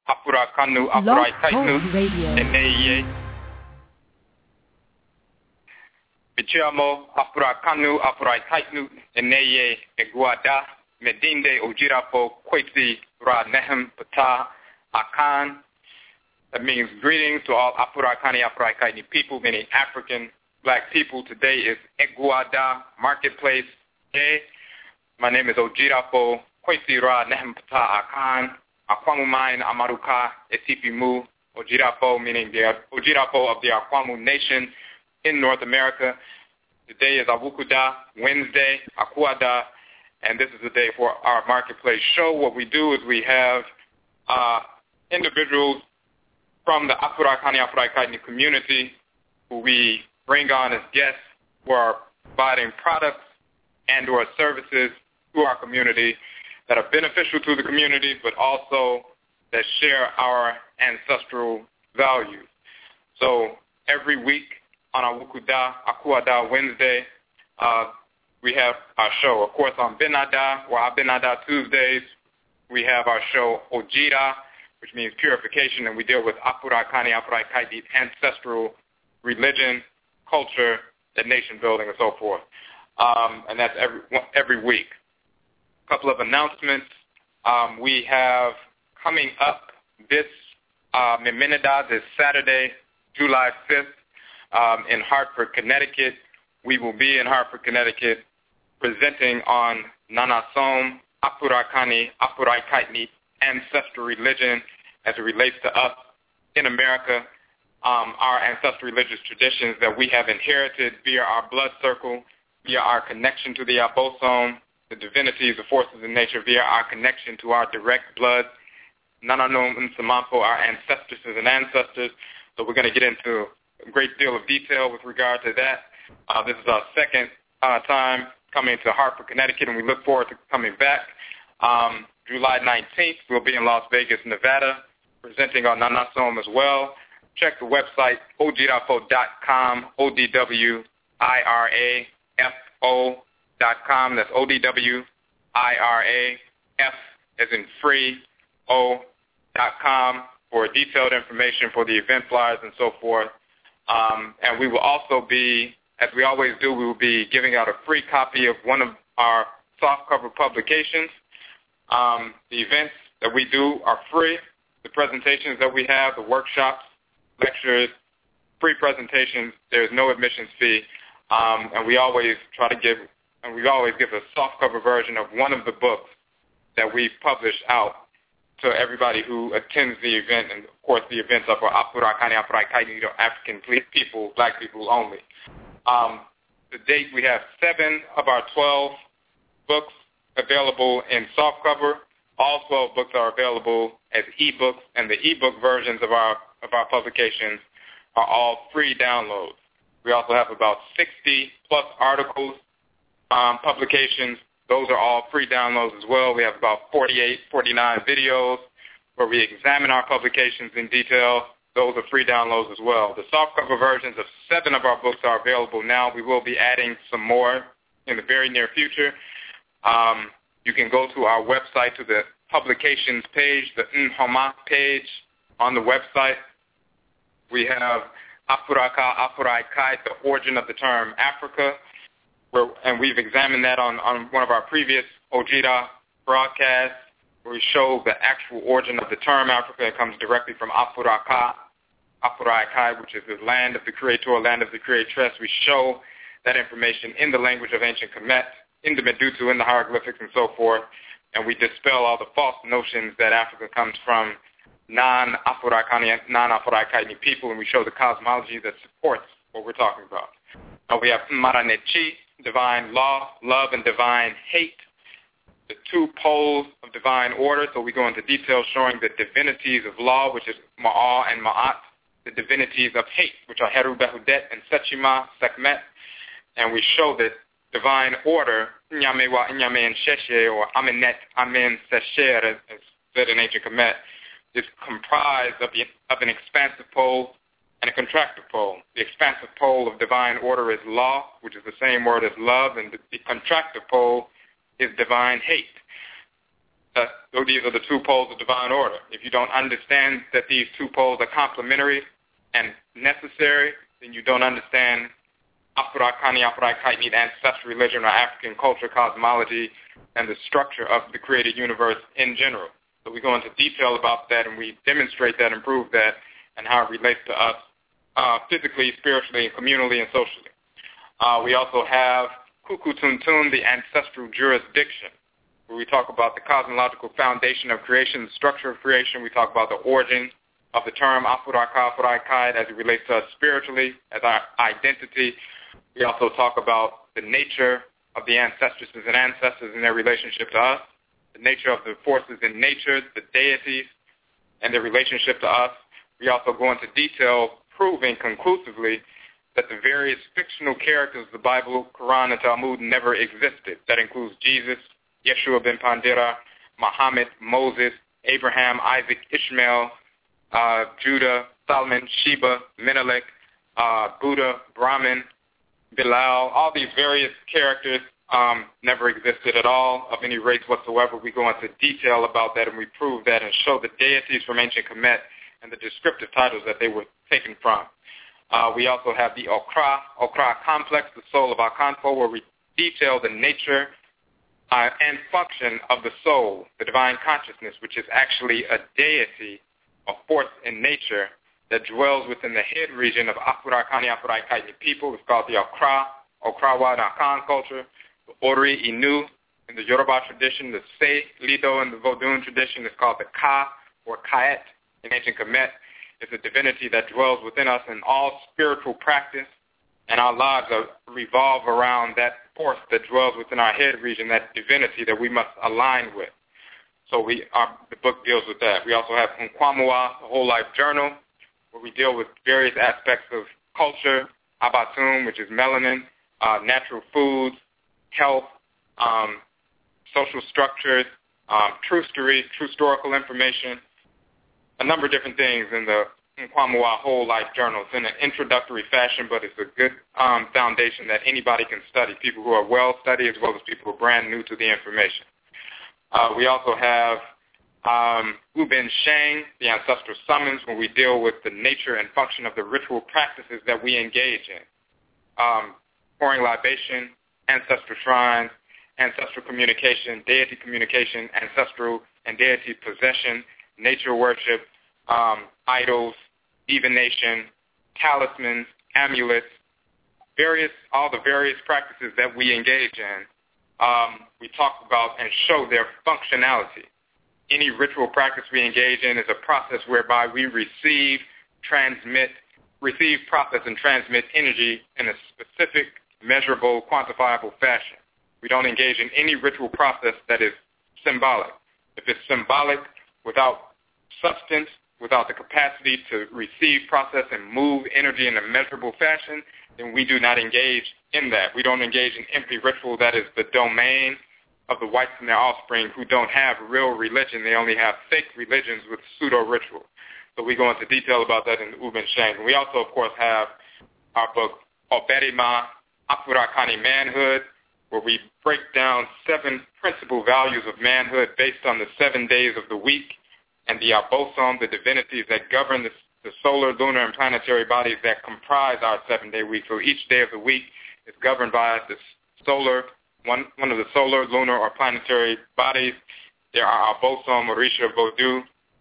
Apura Kanu, Apura Kainu, Eneye. Bichiamo, Apura Kanu, Apura Kainu, Eneye, Eguada, Medinde, Ojirapo, Kwesi, Ra Nehem, Pata, Akan. That means greetings to all Apura Kani, Apura Kaini people, meaning African black people. Today is Eguada Marketplace Day. My name is Ojirapo, Kwesi, Ra Nehem, Pata, Akan. Akwamu Main Amaruka Esipimu, Ojirapo, meaning the Ojirapo of the Akwamu Nation in North America. Today is Awukuda, Wednesday, Akuada, and this is the day for our marketplace show. What we do is we have individuals from the Apura Kani, Apura Kaini community who we bring on as guests who are providing products and or services to our community that are beneficial to the community, but also that share our ancestral values. So every week on Awukuda, Akuada Wednesday, we have our show. Of course, on Benada, or Benada Tuesdays, we have our show Ojira, which means purification, and we deal with Apura Kani, Apura Kaini, ancestral religion, culture, and nation building, and so forth. And that's every week. A couple of announcements. We have coming up this Memenida this Saturday, July 5th, in Hartford, Connecticut. We will be in Hartford, Connecticut, presenting on Nanasom, Apura Kani, Apura Kaini, ancestral religion as it relates to us in America, our ancestral religious traditions that we have inherited via our blood circle, via our connection to the Abosom, the divinities, the forces of nature, via our connection to our direct blood, Nananom Nsamanfo, our ancestresses and ancestors. So we're going to get into a great deal of detail with regard to that. This is our second time coming to Hartford, Connecticut, and we look forward to coming back. July 19th, we'll be in Las Vegas, Nevada, presenting on Nanasom as well. Check the website, ojirafo.com, ODWIRAFO.com. That's ODWIRAF as in free, O.com for detailed information for the event flyers and so forth. And we will also be, as we always do, we will be giving out a free copy of one of our softcover publications. The events that we do are free. The presentations that we have, the workshops, lectures, free presentations, there's no admissions fee. And we always give a softcover version of one of the books that we publish out to everybody who attends the event. And, of course, the events are for Apura Kani, Apura Kaini, African people, black people only. To date, we have 7 of our 12 books available in softcover. All 12 books are available as e-books, and the e-book versions of our publications are all free downloads. We also have about 60-plus articles, publications. Those are all free downloads as well. We have about 49 videos where we examine our publications in detail. Those are free downloads as well. The softcover versions of 7 of our books are available now. We will be adding some more in the very near future. You can go to our website, to the publications page, the Nhoma page on the website. We have Afuraka, Afuraikai, the origin of the term Africa, and we've examined that on one of our previous Ojira broadcasts, where we show the actual origin of the term Africa. It comes directly from Afuraka, Afuraikai, which is the land of the creator, land of the creatress. We show that information in the language of ancient Kemet, in the Medutu, in the hieroglyphics, and so forth, and we dispel all the false notions that Africa comes from non-Afurakaini people, and we show the cosmology that supports what we're talking about. We have Maranechi, divine law, love, and divine hate, the 2 poles of divine order. So we go into detail showing the divinities of law, which is Ma'al and Ma'at, the divinities of hate, which are Heru, Behudet, and Sechima, Sekhmet, and we show that divine order, Nyame wa Nyame and Sheshe, or Amenet, Amen, Sesher, as said in ancient Kemet, is comprised of an expansive pole and a contractive pole. The expansive pole of divine order is law, which is the same word as love, and the contractive pole is divine hate. these are the two poles of divine order. If you don't understand that these two poles are complementary and necessary, then you don't understand Afurat Kani, Afurat Kaitnit, ancestral religion, or African culture, cosmology, and the structure of the created universe in general. So we go into detail about that, and we demonstrate that and prove that and how it relates to us physically, spiritually, communally, and socially. We also have Kuku Tuntun, the ancestral jurisdiction, where we talk about the cosmological foundation of creation, the structure of creation. We talk about the origin of the term Afurat Ka, Afurat Kai as it relates to us spiritually, as our identity. We also talk about the nature of the ancestresses and ancestors and their relationship to us, the nature of the forces in nature, the deities, and their relationship to us. We also go into detail proving conclusively that the various fictional characters of the Bible, Quran, and Talmud never existed. That includes Jesus, Yeshua ben Pandira, Muhammad, Moses, Abraham, Isaac, Ishmael, Judah, Solomon, Sheba, Menelik, Buddha, Brahman, Bilal. All these various characters never existed at all of any race whatsoever. We go into detail about that, and we prove that and show the deities from ancient Kemet and the descriptive titles that they were taken from. We also have the Okra complex, the soul of Akanfo, where we detail the nature and function of the soul, the divine consciousness, which is actually a deity, a force in nature that dwells within the head region of Afurat Kani, Afurat Kaitnit people. It's called the Okrawa and Akan culture, the Ori Inu in the Yoruba tradition, the Se Lido in the Vodun tradition. It's called the Ka or Kaet in ancient Kemet. It's a divinity that dwells within us in all spiritual practice, and our lives revolve around that force that dwells within our head region, that divinity that we must align with. So the book deals with that. We also have Nkwamua, the Whole Life Journal, where we deal with various aspects of culture, Abatum, which is melanin, natural foods, health, social structures, true story, true historical information, a number of different things in the Nkwamua Whole Life Journal. It's in an introductory fashion, but it's a good foundation that anybody can study, people who are well studied as well as people who are brand new to the information. We also have Uben Sheng, the ancestral summons, where we deal with the nature and function of the ritual practices that we engage in. Pouring libation, ancestral shrines, ancestral communication, deity communication, ancestral and deity possession, nature worship, idols, divination, talismans, amulets, all the various practices that we engage in. We talk about and show their functionality. Any ritual practice we engage in is a process whereby we receive, process, and transmit energy in a specific, measurable, quantifiable fashion. We don't engage in any ritual process that is symbolic. If it's symbolic without substance, without the capacity to receive, process, and move energy in a measurable fashion, then we do not engage in that. We don't engage in empty ritual that is the domain of the whites and their offspring who don't have real religion. They only have fake religions with pseudo-ritual. So we go into detail about that in the Uben Sheng. We also, of course, have our book, Oberima, Afurat Kani Manhood, where we break down 7 principal values of manhood based on the 7 days of the week, and the Abosom, the divinities that govern the solar, lunar, and planetary bodies that comprise our 7-day week. So each day of the week is governed by the solar, one of the solar, lunar, or planetary bodies. There are Abosom, Orisha, Vodou,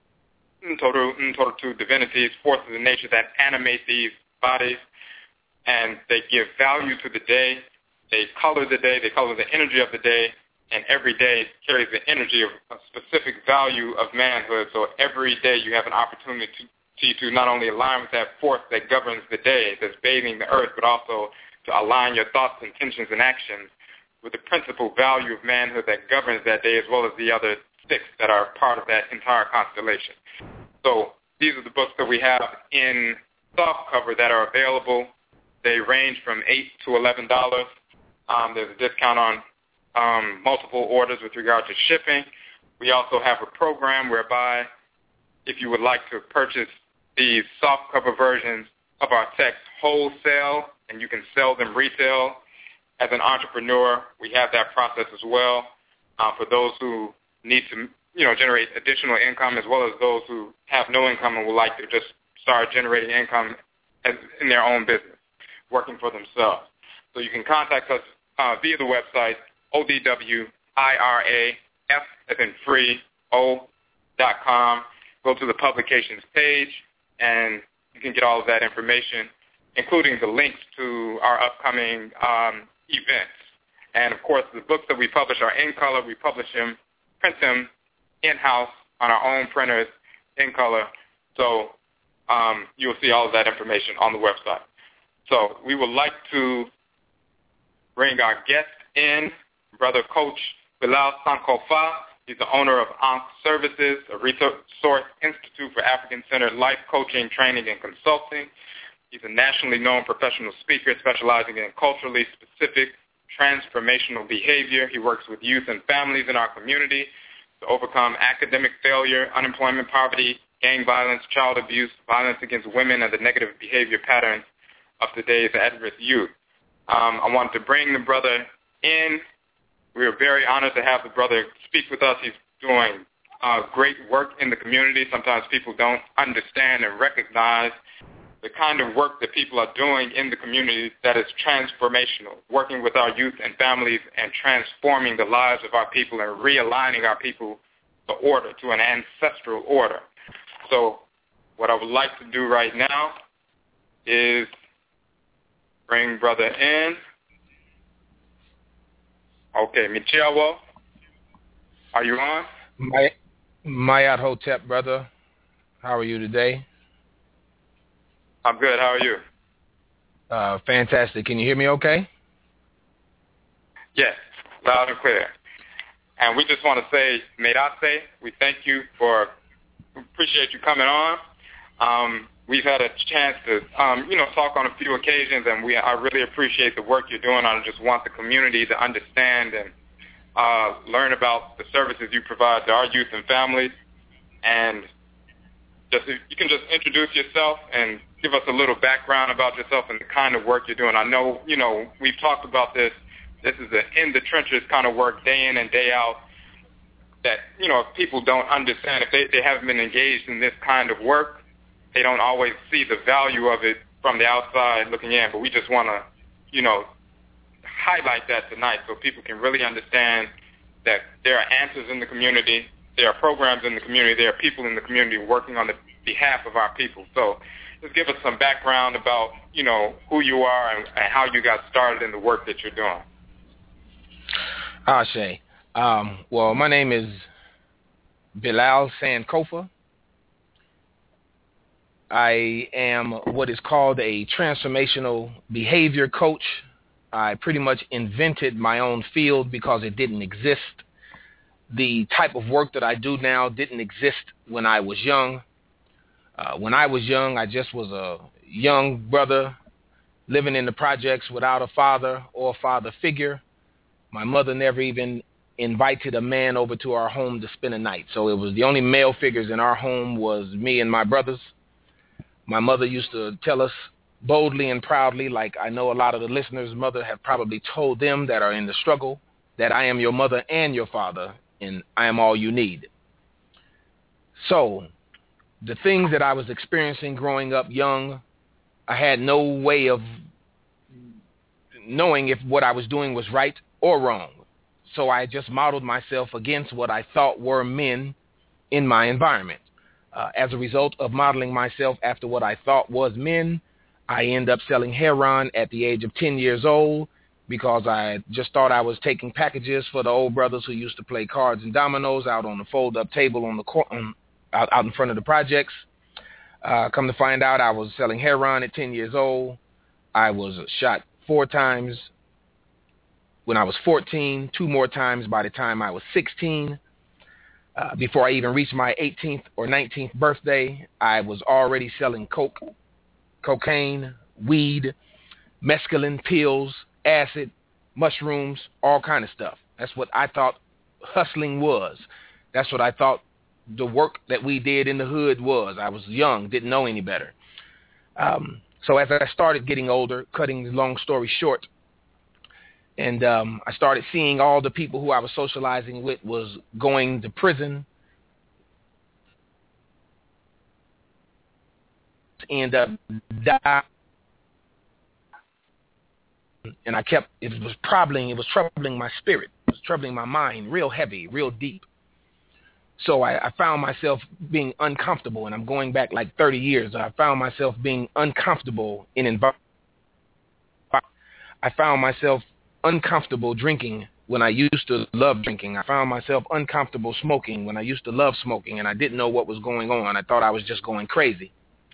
Ntoru divinities, forces of nature that animate these bodies, and they give value to the day. They color the day. They color the energy of the day. And every day carries the energy of a specific value of manhood. So every day you have an opportunity to not only align with that force that governs the day, that's bathing the earth, but also to align your thoughts, intentions, and actions with the principal value of manhood that governs that day, as well as the other 6 that are part of that entire constellation. So these are the books that we have in soft cover that are available. They range from $8 to $11. There's a discount on multiple orders with regard to shipping. We also have a program whereby if you would like to purchase these soft cover versions of our text wholesale and you can sell them retail as an entrepreneur, we have that process as well. For those who need to generate additional income, as well as those who have no income and would like to just start generating income in their own business, working for themselves. So you can contact us via the website, ODWIRAF, as in free, O.com. Go to the publications page, and you can get all of that information, including the links to our upcoming events. And, of course, the books that we publish are in color. We publish them, print them in-house on our own printers in color. So you'll see all of that information on the website. So we would like to bring our guest in, Brother Coach Bilal Sankofa. He's the owner of Ankh Services, a resource institute for African-centered life coaching, training, and consulting. He's a nationally known professional speaker specializing in culturally specific transformational behavior. He works with youth and families in our community to overcome academic failure, unemployment, poverty, gang violence, child abuse, violence against women, and the negative behavior patterns of today's at-risk youth. I wanted to bring the brother in. We are very honored to have the brother speak with us. He's doing great work in the community. Sometimes people don't understand and recognize the kind of work that people are doing in the community that is transformational, working with our youth and families and transforming the lives of our people and realigning our people to an ancestral order. So what I would like to do right now is bring brother in. Okay, Michiawo, are you on? Mayat Hotep, brother. How are you today? I'm good. How are you? Fantastic. Can you hear me okay? Yes, loud and clear. And we just want to say, Medase, we thank you appreciate you coming on. We've had a chance to, talk on a few occasions, and I really appreciate the work you're doing. I just want the community to understand and learn about the services you provide to our youth and families. And if you can just introduce yourself and give us a little background about yourself and the kind of work you're doing. I know, we've talked about this. This is an in-the-trenches kind of work, day in and day out, that, if people don't understand, if they haven't been engaged in this kind of work, they don't always see the value of it from the outside looking in. But we just want to, highlight that tonight so people can really understand that there are answers in the community, there are programs in the community, there are people in the community working on the behalf of our people. So just give us some background about, who you are and how you got started in the work that you're doing. Ashe. Well, my name is Bilal Sankofa. I am what is called a transformational behavior coach. I pretty much invented my own field because it didn't exist. The type of work that I do now didn't exist when I was young. When I was young, I just was a young brother living in the projects without a father or father figure. My mother never even invited a man over to our home to spend a night. So it was the only male figures in our home was me and my brothers. My mother used to tell us boldly and proudly, like I know a lot of the listeners' mother have probably told them that are in the struggle, that I am your mother and your father, and I am all you need. So the things that I was experiencing growing up young, I had no way of knowing if what I was doing was right or wrong. So I just modeled myself against what I thought were men in my environment. As a result of modeling myself after what I thought was men, I ended up selling heroin at the age of 10 years old because I just thought I was taking packages for the old brothers who used to play cards and dominoes out on the fold-up table on the out in front of the projects. Come to find out, I was selling heroin at 10 years old. I was shot 4 times when I was 14, 2 more times by the time I was 16. Before I even reached my 18th or 19th birthday, I was already selling cocaine, weed, mescaline, pills, acid, mushrooms, all kind of stuff. That's what I thought hustling was. That's what I thought the work that we did in the hood was. I was young, didn't know any better. So as I started getting older, cutting the long story short, and I started seeing all the people who I was socializing with was going to prison, end up dying. And it was troubling my spirit. It was troubling my mind, real heavy, real deep. So I found myself being uncomfortable, and I'm going back like 30 years. I found myself being uncomfortable in environment. I found myself uncomfortable drinking when I used to love drinking. I found myself uncomfortable smoking when I used to love smoking, and I didn't know what was going on. I thought I was just going crazy.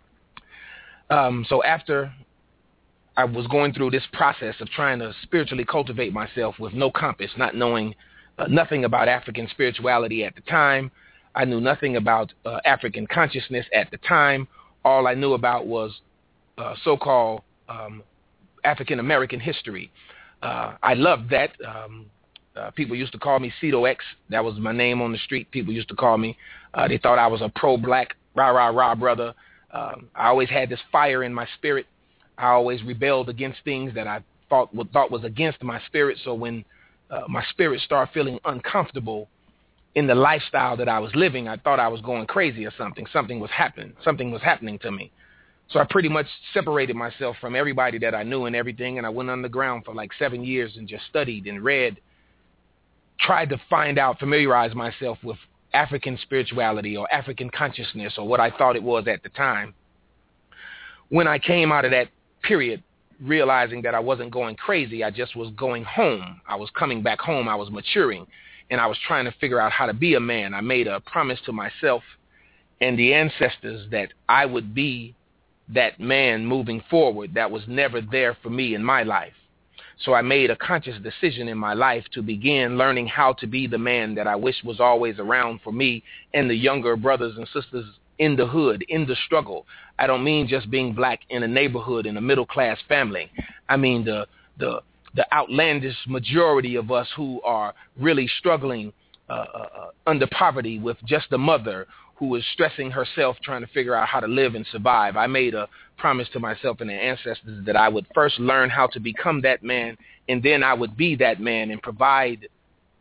So after I was going through this process of trying to spiritually cultivate myself with no compass, not knowing nothing about African spirituality at the time. I knew nothing about African consciousness at the time. All I knew about was so-called African American history. I loved that. People used to call me Cedo X. That was my name on the street. People used to call me. They thought I was a pro-black, rah-rah-rah brother. I always had this fire in my spirit. I always rebelled against things that I thought was against my spirit. So when my spirit started feeling uncomfortable in the lifestyle that I was living, I thought I was going crazy or something. Something was happening to me. So I pretty much separated myself from everybody that I knew and everything, and I went underground for like 7 years and just studied and read, tried to familiarize myself with African spirituality or African consciousness or what I thought it was at the time. When I came out of that period, realizing that I wasn't going crazy, I just was going home. I was coming back home. I was maturing, and I was trying to figure out how to be a man. I made a promise to myself and the ancestors that I would be that man moving forward that was never there for me in my life. So I made a conscious decision in my life to begin learning how to be the man that I wish was always around for me and the younger brothers and sisters in the hood, in the struggle. I don't mean just being black in a neighborhood in a middle-class family. I mean the outlandish majority of us who are really struggling under poverty with just a mother who is stressing herself trying to figure out how to live and survive. I made a promise to myself and the ancestors that I would first learn how to become that man, and then I would be that man and provide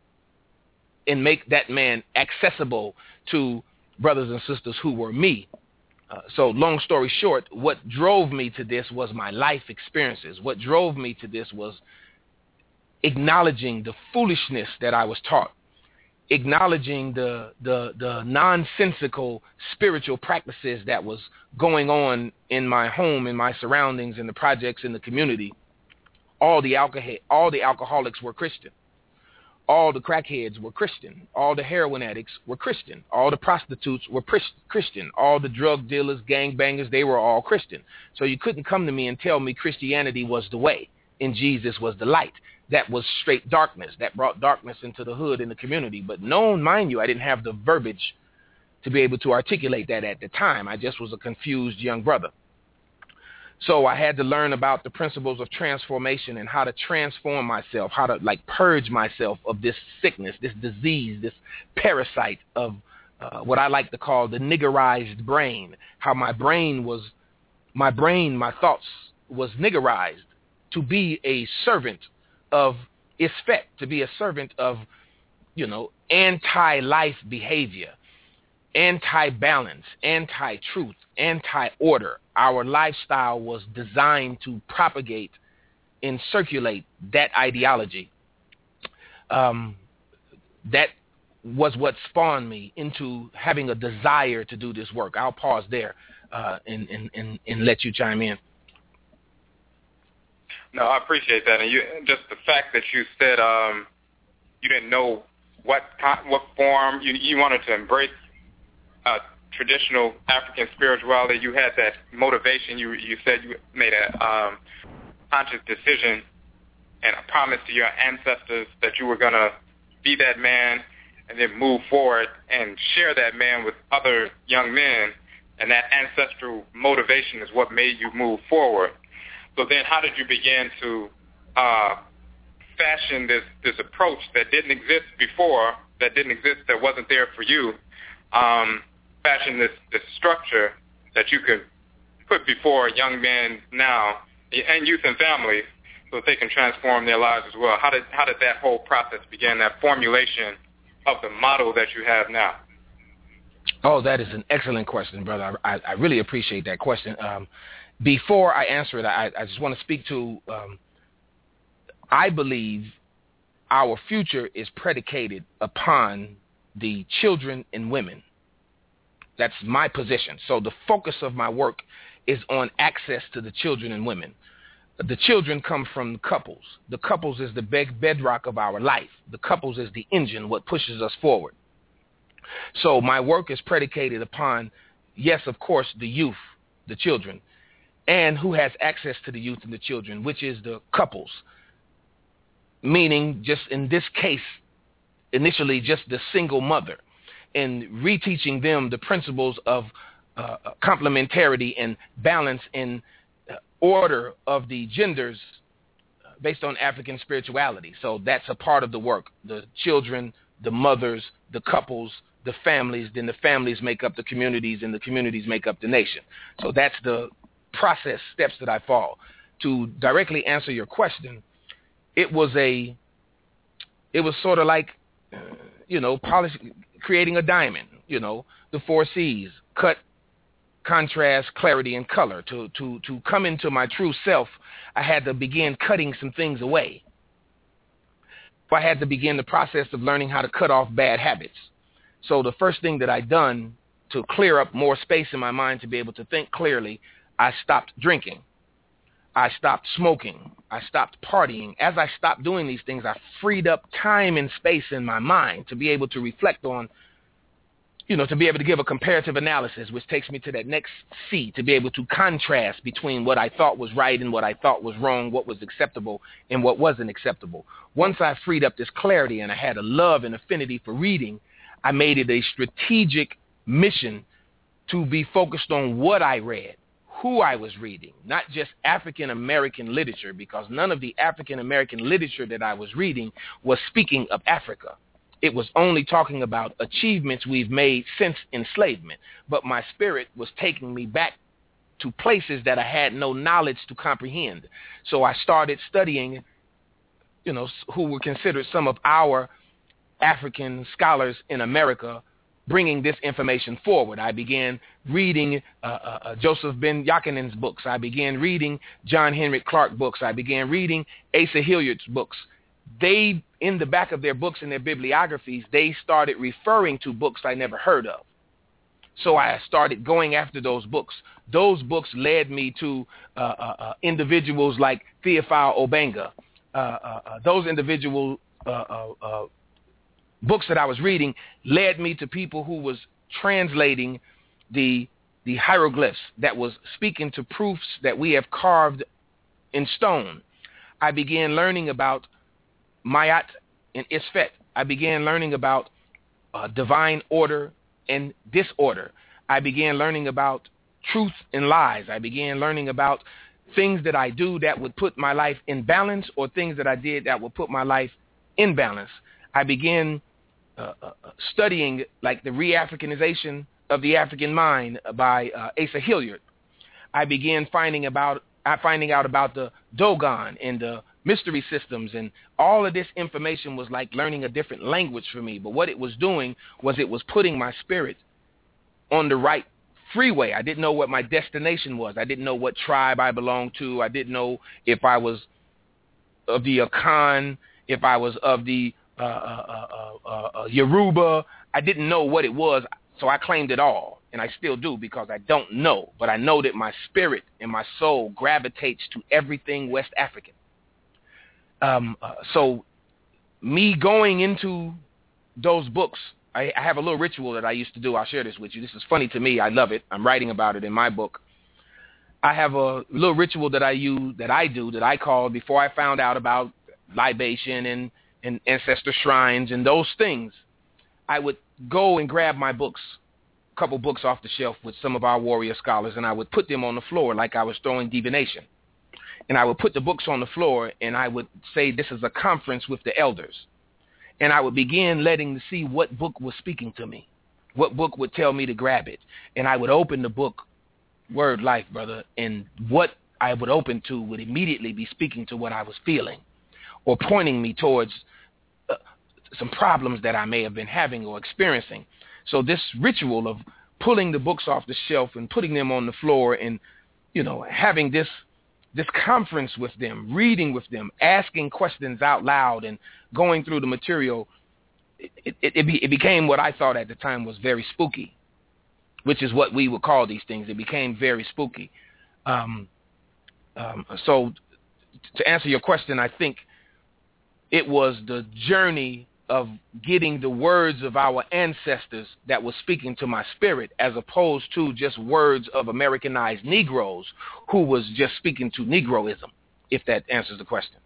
and make that man accessible to brothers and sisters who were me. So long story short, what drove me to this was my life experiences. What drove me to this was acknowledging the foolishness that I was taught, acknowledging the nonsensical spiritual practices that was going on in my home, in my surroundings, in the projects, in the community. All the alcoholics were Christian. All the crackheads were Christian. All the heroin addicts were Christian. All the prostitutes were Christian. All the drug dealers, gangbangers, they were all Christian. So you couldn't come to me and tell me Christianity was the way and Jesus was the light. That was straight darkness. That brought darkness into the hood in the community. But mind you, I didn't have the verbiage to be able to articulate that at the time. I just was a confused young brother. So I had to learn about the principles of transformation and how to transform myself, how to purge myself of this sickness, this disease, this parasite of what I like to call the niggerized brain. How my thoughts was niggerized to be a servant of Isfet, to be a servant of, anti-life behavior, anti-balance, anti-truth, anti-order. Our lifestyle was designed to propagate and circulate that ideology. That was what spawned me into having a desire to do this work. I'll pause there and let you chime in. No, I appreciate that, and just the fact that you said you didn't know what form you wanted to embrace traditional African spirituality. You had that motivation. You said you made a conscious decision and a promise to your ancestors that you were going to be that man and then move forward and share that man with other young men, and that ancestral motivation is what made you move forward. So then how did you begin to fashion this approach that didn't exist before, that wasn't there for you, fashion this structure that you could put before young men now and youth and families so that they can transform their lives as well? How did that whole process begin, that formulation of the model that you have now? Oh, that is an excellent question, brother. I really appreciate that question. Before I answer it, I just want to speak to, I believe our future is predicated upon the children and women. That's my position. So the focus of my work is on access to the children and women. The children come from couples. The couples is the bedrock of our life. The couples is the engine, what pushes us forward. So my work is predicated upon, yes, of course, the youth, the children, and who has access to the youth and the children, which is the couples. Meaning, just in this case, initially just the single mother, and reteaching them the principles of complementarity and balance and order of the genders based on African spirituality. So that's a part of the work. The children, the mothers, the couples, the families, then the families make up the communities, and the communities make up the nation. So that's the process steps that I follow. To directly answer your question, it was sort of like, creating a diamond, the 4 C's, cut, contrast, clarity, and color. To come into my true self, I had to begin cutting some things away. I had to begin the process of learning how to cut off bad habits. So the first thing that I done to clear up more space in my mind to be able to think clearly, I stopped drinking. I stopped smoking. I stopped partying. As I stopped doing these things, I freed up time and space in my mind to be able to reflect on, to be able to give a comparative analysis, which takes me to that next C, to be able to contrast between what I thought was right and what I thought was wrong, what was acceptable and what wasn't acceptable. Once I freed up this clarity and I had a love and affinity for reading, I made it a strategic mission to be focused on what I read, who I was reading, not just African-American literature, because none of the African-American literature that I was reading was speaking of Africa. It was only talking about achievements we've made since enslavement. But my spirit was taking me back to places that I had no knowledge to comprehend. So I started studying, who were considered some of our African scholars in America, bringing this information forward. I began reading Joseph Ben Yakinen's books. I began reading John Henrik Clarke books. I began reading Asa Hilliard's books. They, in the back of their books and their bibliographies, they started referring to books I never heard of. So I started going after those books. Those books led me to individuals like Theophile Obenga. Those individual books that I was reading led me to people who was translating the hieroglyphs that was speaking to proofs that we have carved in stone. I began learning about Mayat and Isfet. I began learning about divine order and disorder. I began learning about truth and lies. I began learning about things that I do that would put my life in balance, or things that I did that would put my life in balance. I began studying like the re-Africanization of the African mind by Asa Hilliard. I began finding out about the Dogon and the mystery systems, and all of this information was like learning a different language for me. But what it was doing was it was putting my spirit on the right freeway. I didn't know what my destination was. I didn't know what tribe I belonged to. I didn't know if I was of the Akan, if I was of the Yoruba. I didn't know what it was, so I claimed it all, and I still do, because I don't know. But I know that my spirit and my soul gravitates to everything West African. So me going into those books, I have a little ritual that I used to do. I'll share this with you. This is funny to me. I love it. I'm writing about it in my book. I have a little ritual that I call, before I found out about libation and ancestor shrines and those things, I would go and grab my books, a couple books off the shelf with some of our warrior scholars, and I would put them on the floor like I was throwing divination. And I would put the books on the floor, and I would say, this is a conference with the elders. And I would begin letting to see what book was speaking to me, what book would tell me to grab it. And I would open the book, Word Life, brother, and what I would open to would immediately be speaking to what I was feeling, or pointing me towards some problems that I may have been having or experiencing. So this ritual of pulling the books off the shelf and putting them on the floor and, having this conference with them, reading with them, asking questions out loud and going through the material, it became what I thought at the time was very spooky, which is what we would call these things. It became very spooky. So to answer your question, I think it was the journey of getting the words of our ancestors that was speaking to my spirit, as opposed to just words of Americanized Negroes who was just speaking to Negroism, if that answers the question.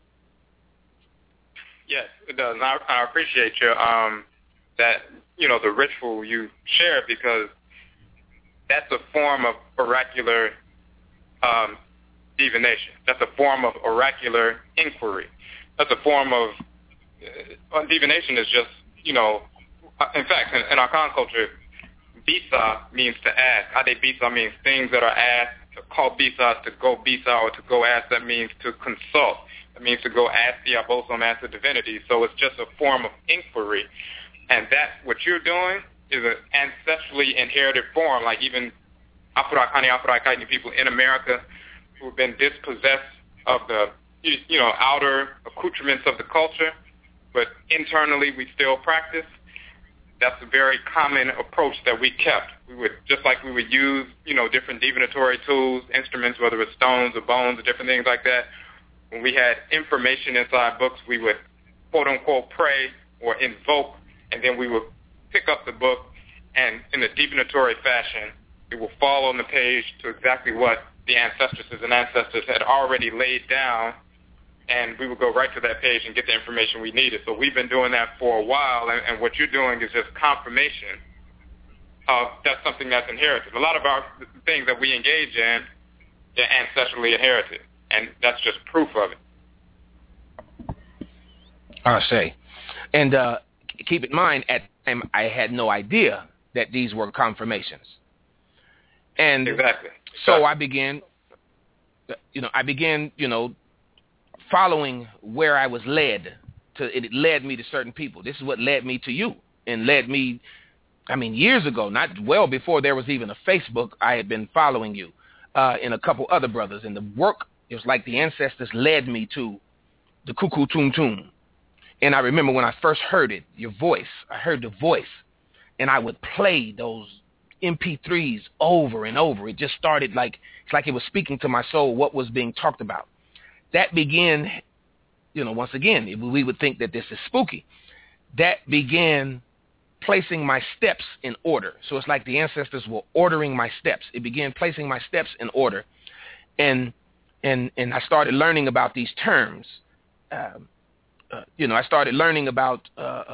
Yes, it does. And I appreciate your that the ritual you shared, because that's a form of oracular divination. That's a form of oracular inquiry. That's a form of divination is just, in fact, in our Akan culture, bisa means to ask. Ade bisa means things that are asked. To call bisa, to go bisa, or to go ask, that means to consult. That means to go ask the abosom, ask the divinity. So it's just a form of inquiry. And that, what you're doing, is an ancestrally inherited form, like even Afro-Kaini people in America who have been dispossessed of the, outer accoutrements of the culture, but internally we still practice. That's a very common approach that we kept. We would, just like we would use, different divinatory tools, instruments, whether it's stones or bones or different things like that. When we had information inside books, we would, quote unquote, pray or invoke, and then we would pick up the book, and in a divinatory fashion, it will fall on the page to exactly what the ancestresses and ancestors had already laid down, and we would go right to that page and get the information we needed. So we've been doing that for a while, and what you're doing is just confirmation of that's something that's inherited. A lot of our things that we engage in, they're ancestrally inherited, and that's just proof of it. I say. And keep in mind, at the time, I had no idea that these were confirmations. And exactly. So I began, following where I was led to. It led me to certain people. This is what led me to you, and led me, years ago, not well before there was even a Facebook, I had been following you and a couple other brothers. And the work, it was like the ancestors led me to the Cuckoo Tum Tum. And I remember when I first heard it, your voice, I heard the voice, and I would play those MP3s over and over. It just started it's like it was speaking to my soul, what was being talked about. That began, once again, we would think that this is spooky. That began placing my steps in order. So it's like the ancestors were ordering my steps. It began placing my steps in order. And I started learning about these terms. I started learning about,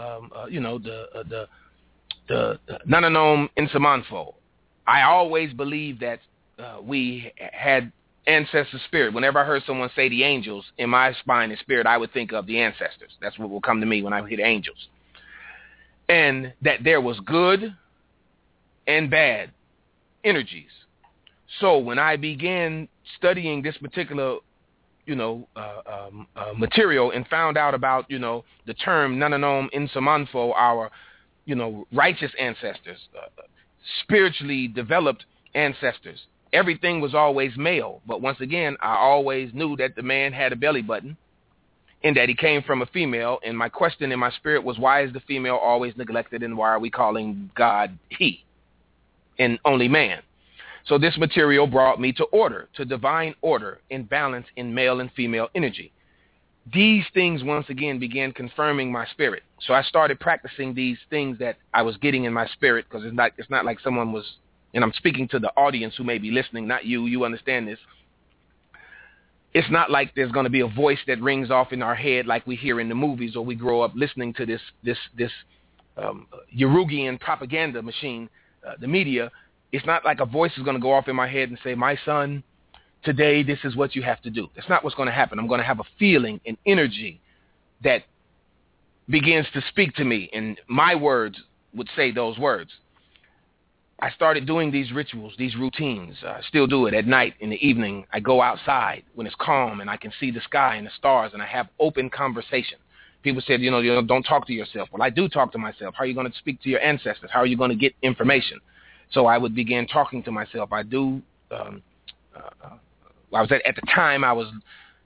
the Nananom Insamanfo. I always believed that we had ancestor spirit. Whenever I heard someone say the angels, in my spine and spirit, I would think of the ancestors. That's what will come to me when I hear the angels. And that there was good and bad energies. So when I began studying this particular, material and found out about, the term Nananom Insamanfo, our righteous ancestors, spiritually developed ancestors. Everything was always male, but once again, I always knew that the man had a belly button and that he came from a female. And my question in my spirit was, why is the female always neglected, and why are we calling God he and only man? So this material brought me to order, to divine order and balance in male and female energy. These things once again began confirming my spirit. So I started practicing these things that I was getting in my spirit, because it's not like someone was, and I'm speaking to the audience who may be listening, not you. You understand this. It's not like there's going to be a voice that rings off in our head like we hear in the movies, or we grow up listening to this Yerugian propaganda machine, the media. It's not like a voice is going to go off in my head and say, my son, today this is what you have to do. That's not what's going to happen. I'm going to have a feeling, an energy that begins to speak to me, and my words would say those words. I started doing these rituals, these routines. I still do it at night, in the evening. I go outside when it's calm and I can see the sky and the stars, and I have open conversation. People said, don't talk to yourself. Well, I do talk to myself. How are you going to speak to your ancestors? How are you going to get information? So I would begin talking to myself. I do. I was at the time I was,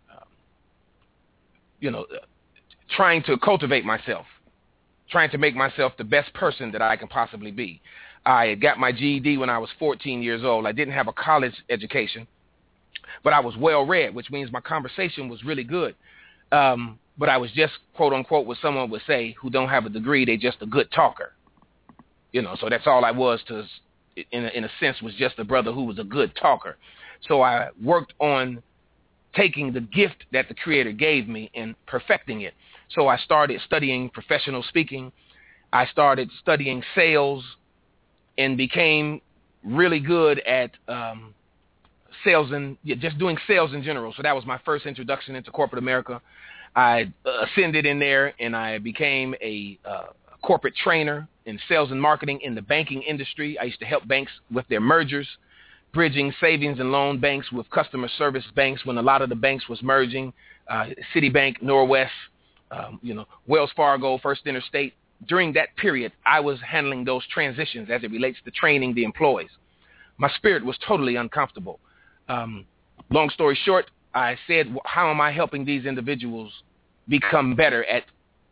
trying to cultivate myself, trying to make myself the best person that I can possibly be. I had got my GED when I was 14 years old. I didn't have a college education, but I was well-read, which means my conversation was really good. But I was just, quote unquote, what someone would say, who don't have a degree, they just a good talker. So that's all I was in a sense, was just a brother who was a good talker. So I worked on taking the gift that the Creator gave me and perfecting it. So I started studying professional speaking. I started studying sales and became really good at sales and just doing sales in general. So that was my first introduction into corporate America. I ascended in there and I became a corporate trainer in sales and marketing in the banking industry. I used to help banks with their mergers, bridging savings and loan banks with customer service banks when a lot of the banks was merging, Citibank, Norwest, Wells Fargo, First Interstate. During that period, I was handling those transitions as it relates to training the employees. My spirit was totally uncomfortable. Long story short, I said, how am I helping these individuals become better at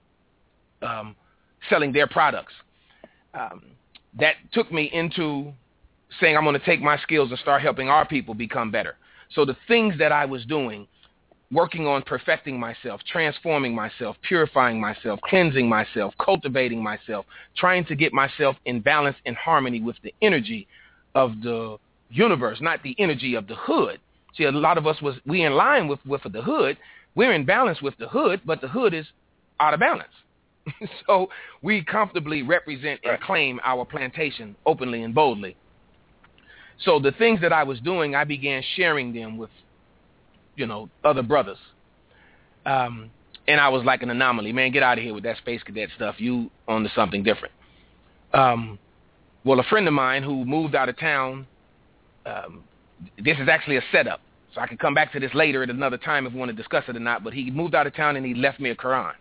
selling their products? That took me into saying I'm going to take my skills and start helping our people become better. So the things that I was doing, working on perfecting myself, transforming myself, purifying myself, cleansing myself, cultivating myself, trying to get myself in balance and harmony with the energy of the universe, not the energy of the hood. See, a lot of us we in line with the hood. We're in balance with the hood, but the hood is out of balance. So we comfortably represent and claim our plantation openly and boldly. So the things that I was doing, I began sharing them with, other brothers. And I was like an anomaly. Man, get out of here with that space cadet stuff. You on to something different. Well, a friend of mine who moved out of town, this is actually a setup. So I can come back to this later at another time if we want to discuss it or not. But he moved out of town and he left me a Quran.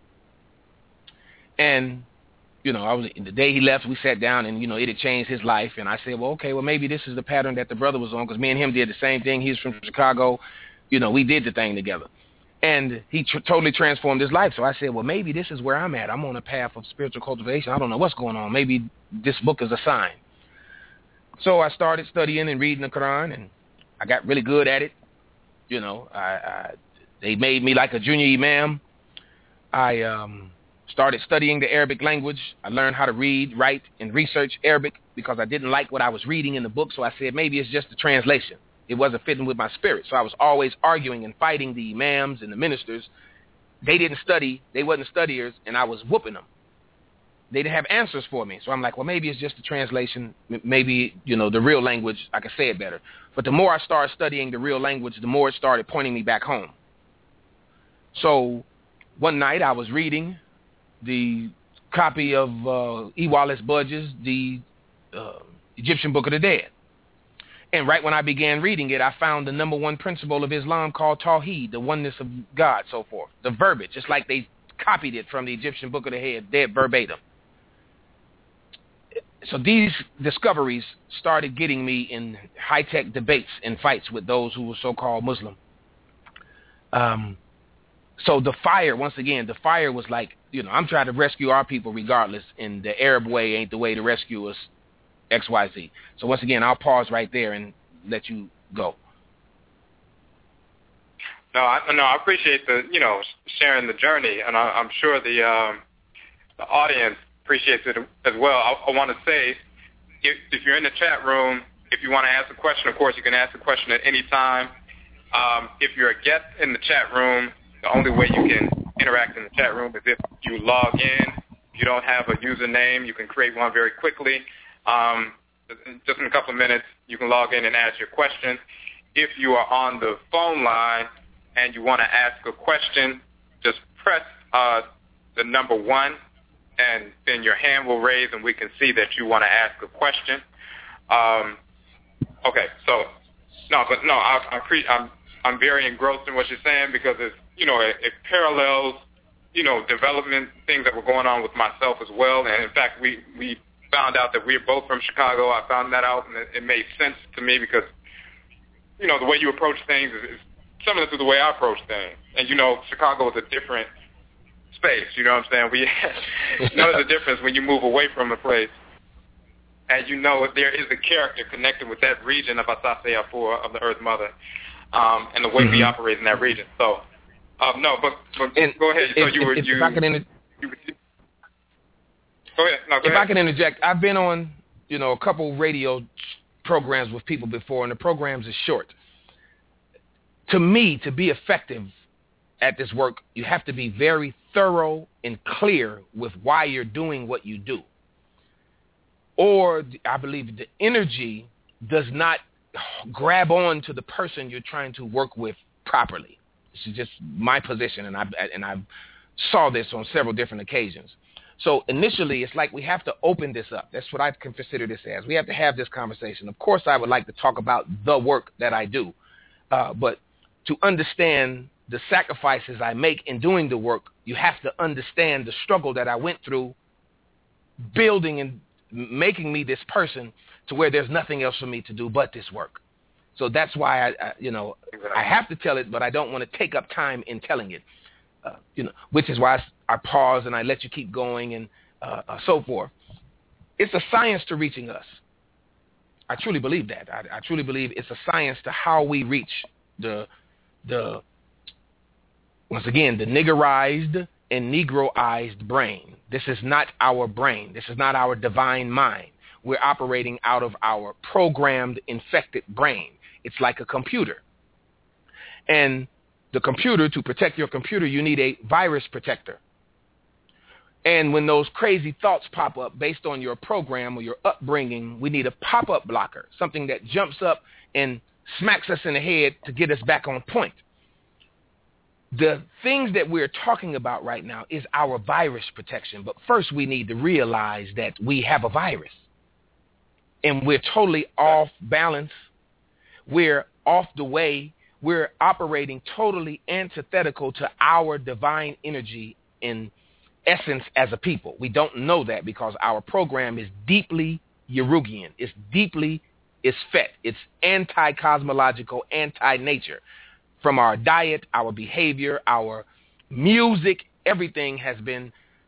And the day he left, we sat down and, it had changed his life. And I said, well, okay, maybe this is the pattern that the brother was on, because me and him did the same thing. He's from Chicago. We did the thing together. And he totally transformed his life. So I said, well, maybe this is where I'm at. I'm on a path of spiritual cultivation. I don't know what's going on. Maybe this book is a sign. So I started studying and reading the Quran, and I got really good at it. They made me like a junior imam. I started studying the Arabic language. I learned how to read, write, and research Arabic because I didn't like what I was reading in the book. So I said, maybe it's just the translation. It wasn't fitting with my spirit. So I was always arguing and fighting the imams and the ministers. They didn't study. They wasn't studiers, and I was whooping them. They didn't have answers for me. So I'm like, well, maybe it's just the translation. Maybe, the real language, I could say it better. But the more I started studying the real language, the more it started pointing me back home. So one night I was reading the copy of E. Wallace Budge's The Egyptian Book of the Dead. And right when I began reading it, I found the number one principle of Islam called Tawheed, the oneness of God, so forth. The verbiage, just like they copied it from the Egyptian Book of the Dead verbatim. So these discoveries started getting me in high-tech debates and fights with those who were so-called Muslim. So the fire, once again, the fire was like, I'm trying to rescue our people regardless, and the Arab way ain't the way to rescue us, XYZ. So once again, I'll pause right there and let you go. No, I appreciate the, sharing the journey, and I'm sure the audience appreciates it as well. I want to say, if you're in the chat room, if you want to ask a question, of course, you can ask a question at any time. If you're a guest in the chat room, the only way you can interact in the chat room is if you log in. If you don't have a username, you can create one very quickly. Just in a couple of minutes, you can log in and ask your question. If you are on the phone line and you want to ask a question, just press the number 1, and then your hand will raise, and we can see that you want to ask a question. Okay, so I'm very engrossed in what you're saying because it's it parallels development things that were going on with myself as well. And in fact, we found out that we are both from Chicago. I found that out, and it made sense to me because, the way you approach things is similar to the way I approach things. And, Chicago is a different space, you know what I'm saying? We know the difference when you move away from a place. And there is a character connected with that region of Asase Afua, of the Earth Mother, and the way we operate in that region. So, no, but go ahead. So if I can go ahead. No, go if ahead. I can interject, I've been on, a couple radio programs with people before, and the programs are short. To me, to be effective at this work, you have to be very thorough and clear with why you're doing what you do. Or I believe the energy does not grab on to the person you're trying to work with properly. This is just my position, and I saw this on several different occasions. So initially, it's like we have to open this up. That's what I consider this as. We have to have this conversation. Of course, I would like to talk about the work that I do, but to understand the sacrifices I make in doing the work, you have to understand the struggle that I went through building and making me this person to where there's nothing else for me to do but this work. So that's why I have to tell it, but I don't want to take up time in telling it, which is why I pause and I let you keep going and so forth. It's a science to reaching us. I truly believe that. I truly believe it's a science to how we reach the once again, the niggerized and Negroized brain. This is not our brain. This is not our divine mind. We're operating out of our programmed, infected brain. It's like a computer. And the computer, to protect your computer, you need a virus protector. And when those crazy thoughts pop up based on your program or your upbringing, we need a pop-up blocker, something that jumps up and smacks us in the head to get us back on point. The things that we're talking about right now is our virus protection. But first we need to realize that we have a virus. And we're totally off balance. We're off the way. We're operating totally antithetical to our divine energy in essence as a people. We don't know that because our program is deeply Yerugian. It's deeply Isfet. It's anti-cosmological, anti-nature. From our diet, our behavior, our music, everything has been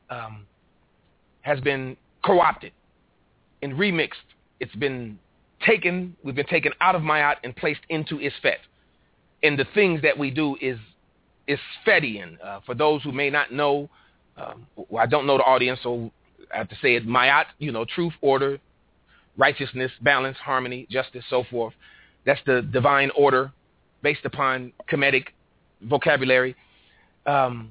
co-opted and remixed. It's been taken. We've been taken out of Mayat and placed into Isfet. And the things that we do is Isfetian. For those who may not know, I don't know the audience, so I have to say it. Mayat, truth, order, righteousness, balance, harmony, justice, so forth. That's the divine order based upon Kemetic vocabulary. Isfet,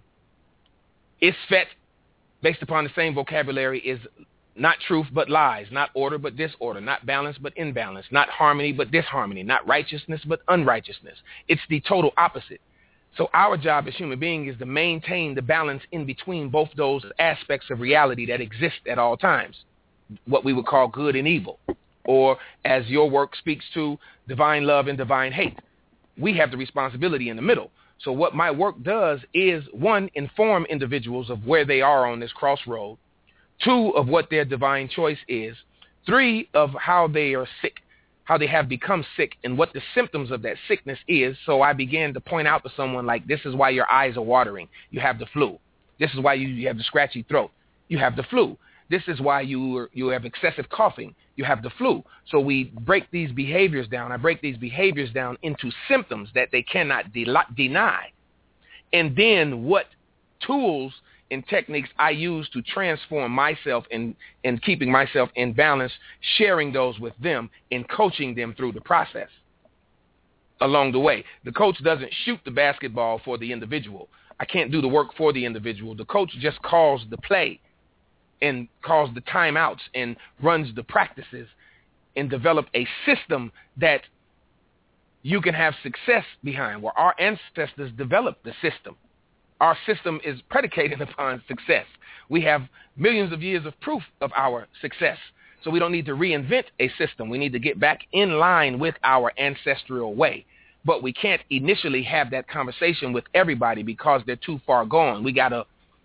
based upon the same vocabulary, is not truth but lies, not order but disorder, not balance but imbalance, not harmony but disharmony, not righteousness but unrighteousness. It's the total opposite. So our job as human beings is to maintain the balance in between both those aspects of reality that exist at all times, what we would call good and evil, or as your work speaks to, divine love and divine hate. We have the responsibility in the middle. So what my work does is, one, inform individuals of where they are on this crossroad, two, of what their divine choice is, three, of how they are sick, how they have become sick, and what the symptoms of that sickness is. So I began to point out to someone like, this is why your eyes are watering. You have the flu. This is why you have the scratchy throat. You have the flu. This is why you have excessive coughing. You have the flu. So we break these behaviors down. I break these behaviors down into symptoms that they cannot deny. And then what tools and techniques I use to transform myself and keeping myself in balance, sharing those with them and coaching them through the process along the way. The coach doesn't shoot the basketball for the individual. I can't do the work for the individual. The coach just calls the play and calls the timeouts and runs the practices and develop a system that you can have success behind, where our ancestors developed the system. Our system is predicated upon success. We have millions of years of proof of our success. So we don't need to reinvent a system. We need to get back in line with our ancestral way. But we can't initially have that conversation with everybody because they're too far gone. We got to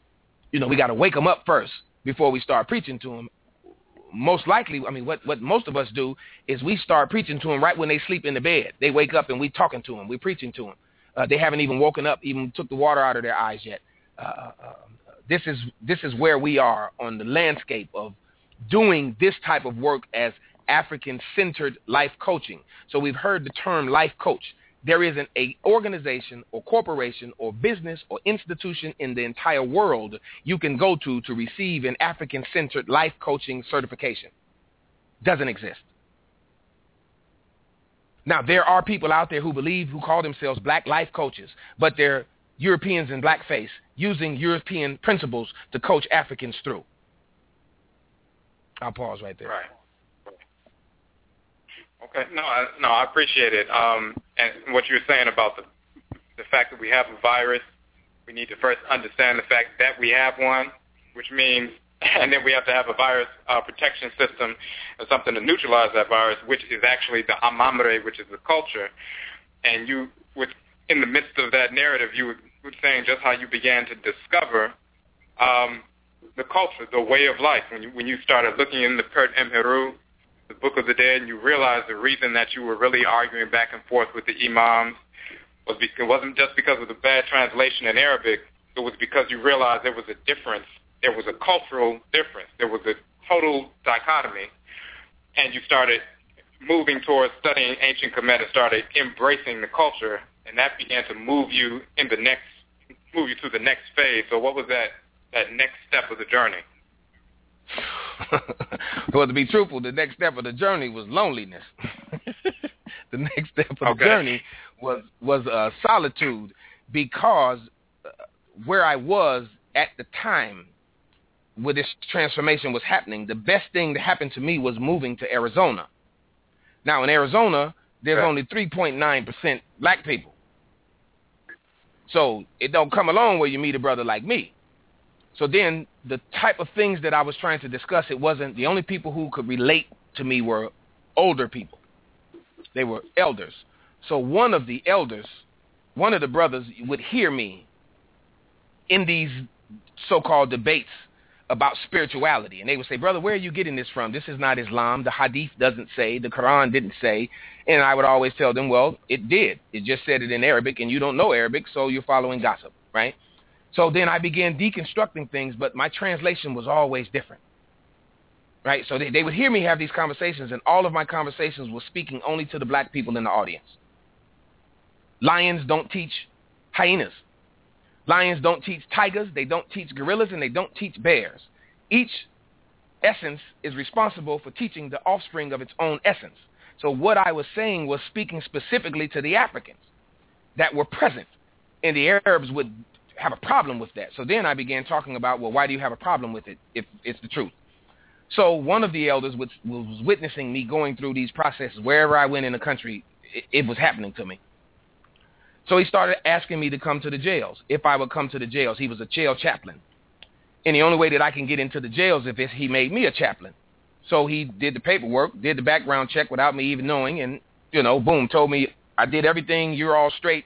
we got to wake them up first before we start preaching to them. Most likely, I mean, what most of us do is we start preaching to them right when they sleep in the bed. They wake up and we talking to them. We're preaching to them. They haven't even woken up, even took the water out of their eyes yet. This is where we are on the landscape of doing this type of work as African-centered life coaching. So we've heard the term life coach. There isn't an organization or corporation or business or institution in the entire world you can go to receive an African-centered life coaching certification. Doesn't exist. Now, there are people out there who call themselves black life coaches, but they're Europeans in blackface using European principles to coach Africans through. I'll pause right there. Right. Okay. No, I appreciate it. And what you were saying about the fact that we have a virus, we need to first understand the fact that we have one, which means, and then we have to have a virus protection system or something to neutralize that virus, which is actually the amamre, which is the culture. And in the midst of that narrative, you were saying just how you began to discover the culture, the way of life. When you started looking in the Pert Emheru, the Book of the Dead, and you realized the reason that you were really arguing back and forth with the imams it wasn't just because of the bad translation in Arabic. It was because you realized there was a difference. There was a cultural difference. There was a total dichotomy. And you started moving towards studying ancient Kemet and started embracing the culture, and that began to move you to the next phase. So what was that next step of the journey? Well, to be truthful, the next step of the journey was loneliness. The next step of the journey was solitude, because where I was at the time where this transformation was happening, the best thing that happened to me was moving to Arizona. Now, in Arizona, there's only 3.9% black people. So it don't come along where you meet a brother like me. So then the type of things that I was trying to discuss, it wasn't the only people who could relate to me were older people. They were elders. So one of the brothers would hear me in these so-called debates about spirituality. And they would say, brother, where are you getting this from? This is not Islam. The Hadith doesn't say. The Quran didn't say. And I would always tell them, well, it did. It just said it in Arabic, and you don't know Arabic, so you're following gossip, right? So then I began deconstructing things, but my translation was always different, right? So they would hear me have these conversations, and all of my conversations were speaking only to the black people in the audience. Lions don't teach hyenas. Lions don't teach tigers. They don't teach gorillas, and they don't teach bears. Each essence is responsible for teaching the offspring of its own essence. So what I was saying was speaking specifically to the Africans that were present, and the Arabs would have a problem with that. So then I began talking about, well, why do you have a problem with it if it's the truth? So one of the elders was witnessing me going through these processes. Wherever I went in the country, it was happening to me. So he started asking me to come to the jails. If I would come to the jails, he was a jail chaplain. And the only way that I can get into the jails is if he made me a chaplain. So he did the paperwork, did the background check without me even knowing, and, boom, told me I did everything, you're all straight.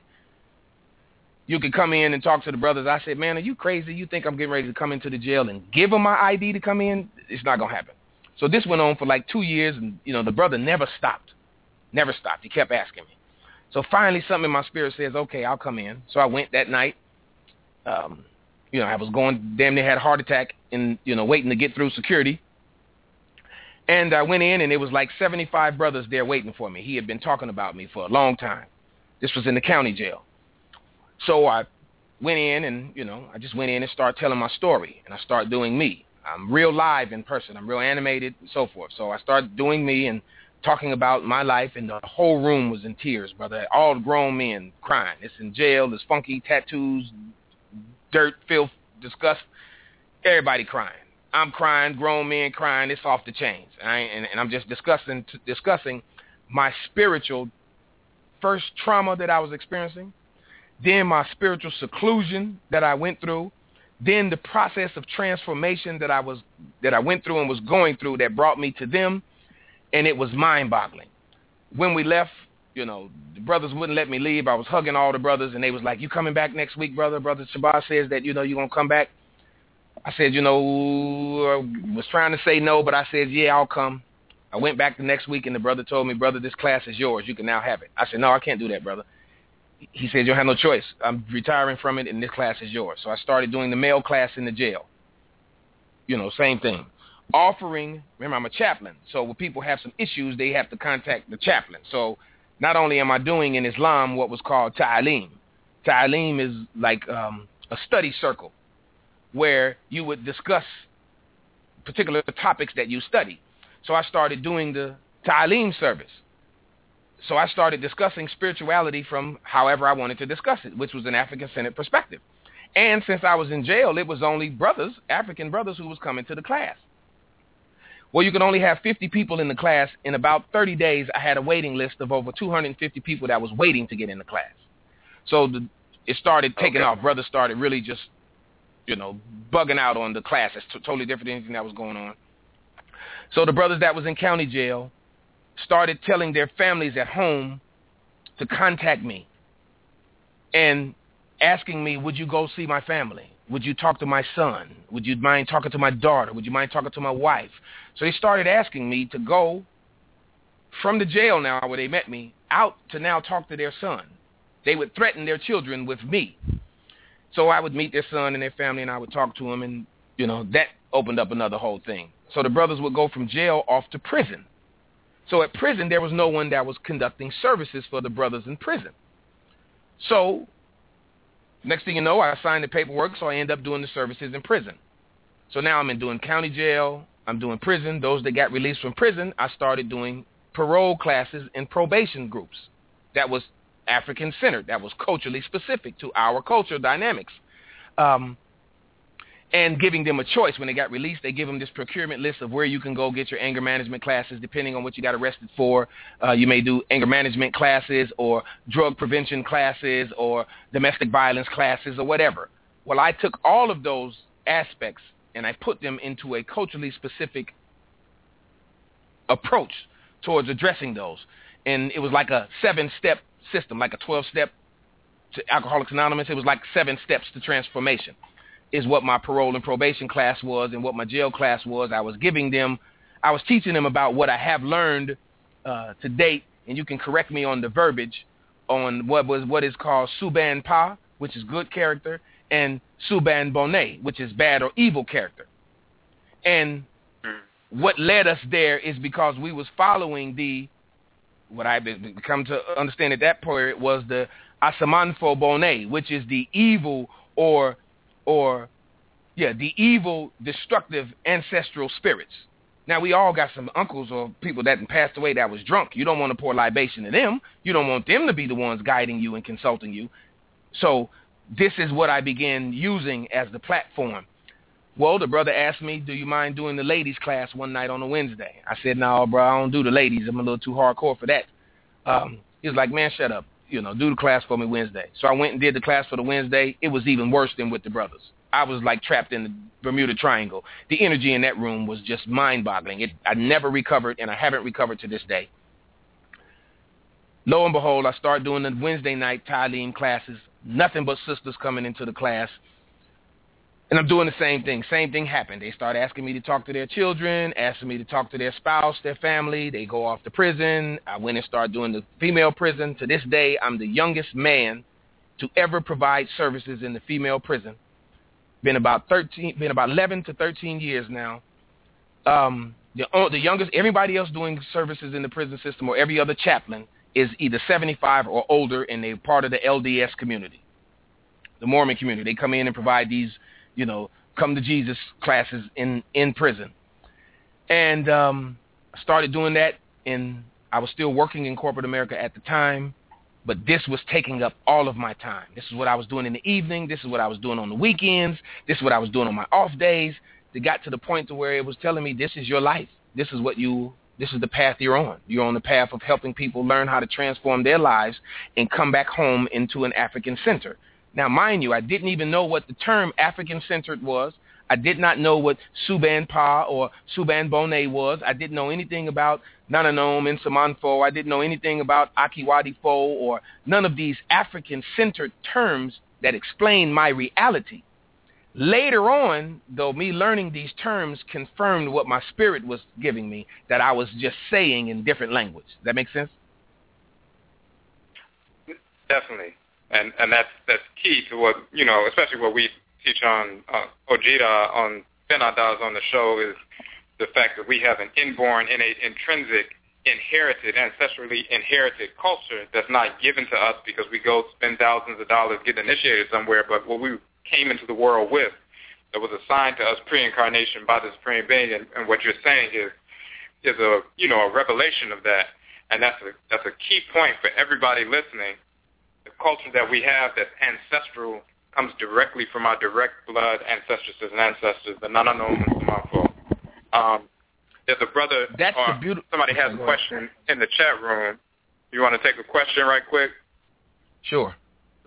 You could come in and talk to the brothers. I said, man, are you crazy? You think I'm getting ready to come into the jail and give them my ID to come in? It's not going to happen. So this went on for like 2 years, and, the brother never stopped. Never stopped. He kept asking me. So finally something in my spirit says, okay, I'll come in. So I went that night. I was going, damn near had a heart attack and, waiting to get through security. And I went in, and it was like 75 brothers there waiting for me. He had been talking about me for a long time. This was in the county jail. So I went in and, I just went in and started telling my story, and I started doing me. I'm real live in person. I'm real animated and so forth. So I started doing me and talking about my life, and the whole room was in tears, brother. All grown men crying. It's in jail. There's funky tattoos, dirt, filth, disgust. Everybody crying. I'm crying, grown men crying. It's off the chains. And I'm just discussing my spiritual first trauma that I was experiencing, then my spiritual seclusion that I went through, then the process of transformation that I went through and was going through that brought me to them, and it was mind-boggling. When we left, the brothers wouldn't let me leave. I was hugging all the brothers, and they was like, you coming back next week, brother? Brother Shabazz says that, you're going to come back. I said, was trying to say no, but I said, yeah, I'll come. I went back the next week, and the brother told me, brother, this class is yours. You can now have it. I said, no, I can't do that, brother. He said, you don't have no choice. I'm retiring from it, and this class is yours. So I started doing the male class in the jail. Same thing. Remember, I'm a chaplain. So when people have some issues, they have to contact the chaplain. So not only am I doing in Islam what was called ta'aleem. Ta'aleem is like a study circle where you would discuss particular topics that you study. So I started doing the ta'aleem service. So I started discussing spirituality from however I wanted to discuss it, which was an African-centered perspective. And since I was in jail, it was only brothers, African brothers, who was coming to the class. Well, you could only have 50 people in the class. In about 30 days, I had a waiting list of over 250 people that was waiting to get in the class. So it started taking off. Brothers started really just, bugging out on the class. It's totally different than anything that was going on. So the brothers that was in county jail started telling their families at home to contact me and asking me, would you go see my family? Would you talk to my son? Would you mind talking to my daughter? Would you mind talking to my wife? So they started asking me to go from the jail now where they met me out to now talk to their son. They would threaten their children with me. So I would meet their son and their family, and I would talk to them, and, that opened up another whole thing. So the brothers would go from jail off to prison. So at prison, there was no one that was conducting services for the brothers in prison. So next thing you know, I signed the paperwork, so I end up doing the services in prison. So now I'm doing county jail, I'm doing prison. Those that got released from prison, I started doing parole classes and probation groups. That was African-centered. That was culturally specific to our culture dynamics. And giving them a choice. When they got released, they give them this procurement list of where you can go get your anger management classes, depending on what you got arrested for. You may do anger management classes or drug prevention classes or domestic violence classes or whatever. Well, I took all of those aspects and I put them into a culturally specific approach towards addressing those. And it was like a 7-step system, like a 12-step to Alcoholics Anonymous. It was like 7 steps to transformation. Is what my parole and probation class was and what my jail class was. I was teaching them about what I have learned to date, and you can correct me on the verbiage on what is called Suban Pa, which is good character, and Suban Bonet, which is bad or evil character. And what led us there is because we was following what I come to understand at that point was the Asamanfo Bonet, which is the evil the evil, destructive ancestral spirits. Now, we all got some uncles or people that passed away that was drunk. You don't want to pour libation to them. You don't want them to be the ones guiding you and consulting you. So this is what I began using as the platform. Well, the brother asked me, do you mind doing the ladies class one night on a Wednesday? I said, no, bro, I don't do the ladies. I'm a little too hardcore for that. He was like, man, shut up. Do the class for me Wednesday. So I went and did the class for the Wednesday. It was even worse than with the brothers. I was like trapped in the Bermuda Triangle. The energy in that room was just mind-boggling. I never recovered, and I haven't recovered to this day. Lo and behold, I started doing the Wednesday night ta'aleem classes. Nothing but sisters coming into the class. And I'm doing the same thing. Same thing happened. They start asking me to talk to their children, asking me to talk to their spouse, their family. They go off to prison. I went and started doing the female prison. To this day, I'm the youngest man to ever provide services in the female prison. Been about 11 to 13 years now. The youngest, everybody else doing services in the prison system or every other chaplain is either 75 or older, and they're part of the LDS community, the Mormon community. They come in and provide these, come to Jesus classes in prison. And I started doing that, and I was still working in corporate America at the time. But this was taking up all of my time. This is what I was doing in the evening. This is what I was doing on the weekends. This is what I was doing on my off days. It got to the point to where it was telling me, this is your life. This is the path you're on. You're on the path of helping people learn how to transform their lives and come back home into an African center. Now, mind you, I didn't even know what the term African-centered was. I did not know what Suban Pa or Suban Bonet was. I didn't know anything about Nananom and Samanfo. I didn't know anything about Akiwadi Fo or none of these African-centered terms that explain my reality. Later on, though, me learning these terms confirmed what my spirit was giving me, that I was just saying in different language. Does that make sense? Definitely. And that's key to what, especially what we teach on Ojeda, on Benadas on the show, is the fact that we have an inborn, innate, intrinsic, inherited, ancestrally inherited culture that's not given to us because we go spend thousands of dollars getting initiated somewhere, but what we came into the world with, that was assigned to us pre-incarnation by the Supreme Being. And what you're saying is a revelation of that. And that's a key point for everybody listening. The culture that we have that's ancestral comes directly from our direct blood ancestresses and ancestors, the Nananom and Samafo. There's a brother, somebody has a question in the chat room. You want to take a question right quick? Sure.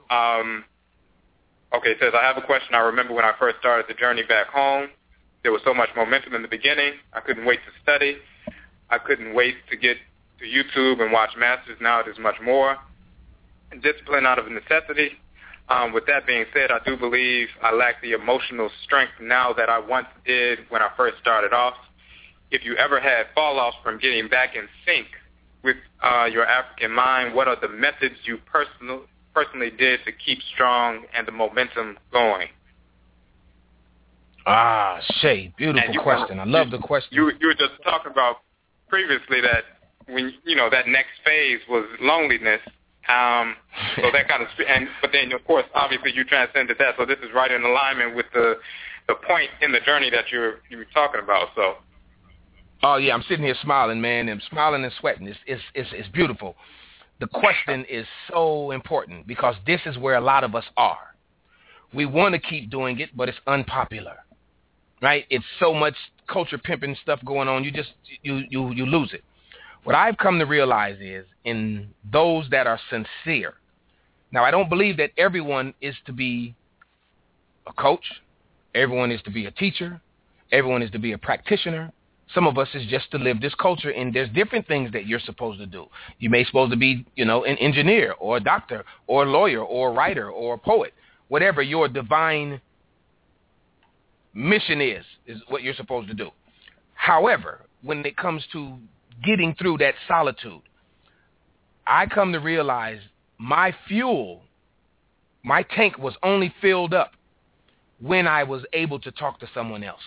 Okay, it says, I have a question. I remember when I first started the journey back home, there was so much momentum in the beginning. I couldn't wait to study. I couldn't wait to get to YouTube and watch masters. Now there's much more. And discipline out of necessity. With that being said, I do believe I lack the emotional strength now that I once did when I first started off. If you ever had fall-offs from getting back in sync with your African mind, what are the methods you personally did to keep strong and the momentum going? Shay, beautiful question. I love the question. You were just talking about previously that when that next phase was loneliness. So that kind of, but then of course, obviously, you transcended that. So this is right in alignment with the point in the journey that you were talking about. So. Oh yeah, I'm sitting here smiling, man. I'm smiling and sweating. It's beautiful. The question is so important because this is where a lot of us are. We want to keep doing it, but it's unpopular, right? It's so much culture pimping stuff going on. You lose it. What I've come to realize is in those that are sincere. Now, I don't believe that everyone is to be a coach. Everyone is to be a teacher. Everyone is to be a practitioner. Some of us is just to live this culture, and there's different things that you're supposed to do. You may supposed to be, an engineer or a doctor or a lawyer or a writer or a poet. Whatever your divine mission is what you're supposed to do. However, when it comes to getting through that solitude, I come to realize my tank was only filled up when I was able to talk to someone else.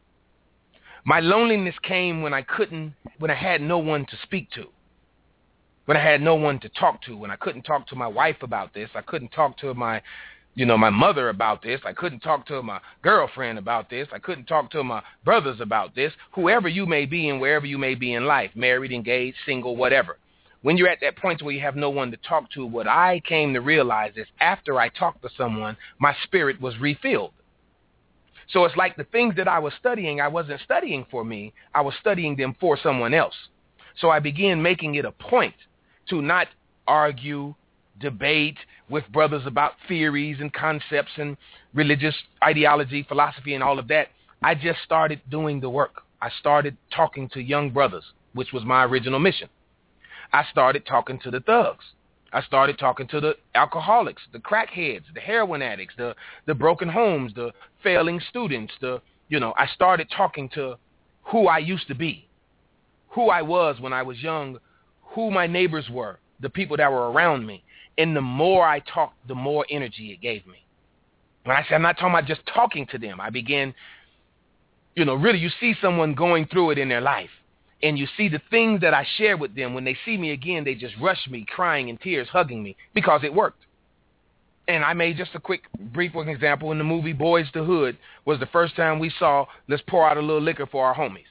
My loneliness came when I had no one to speak to, when I had no one to talk to, when I couldn't talk to my wife about this, I couldn't talk to my mother about this, I couldn't talk to my girlfriend about this, I couldn't talk to my brothers about this, whoever you may be and wherever you may be in life, married, engaged, single, whatever. When you're at that point where you have no one to talk to, what I came to realize is after I talked to someone, my spirit was refilled. So it's like the things that I was studying, I wasn't studying for me. I was studying them for someone else. So I began making it a point to not argue, debate with brothers about theories and concepts and religious ideology, philosophy, and all of that. I just started doing the work. I started talking to young brothers, which was my original mission. I started talking to the thugs. I started talking to the alcoholics, the crackheads, the heroin addicts, the broken homes, the failing students. I started talking to who I used to be, who I was when I was young, who my neighbors were, the people that were around me. And the more I talked, the more energy it gave me. When I say I'm not talking about just talking to them, I began, really you see someone going through it in their life. And you see the things that I share with them. When they see me again, they just rush me, crying in tears, hugging me, because it worked. And I made just a quick, brief example. In the movie Boys to Hood was the first time we saw, let's pour out a little liquor for our homies.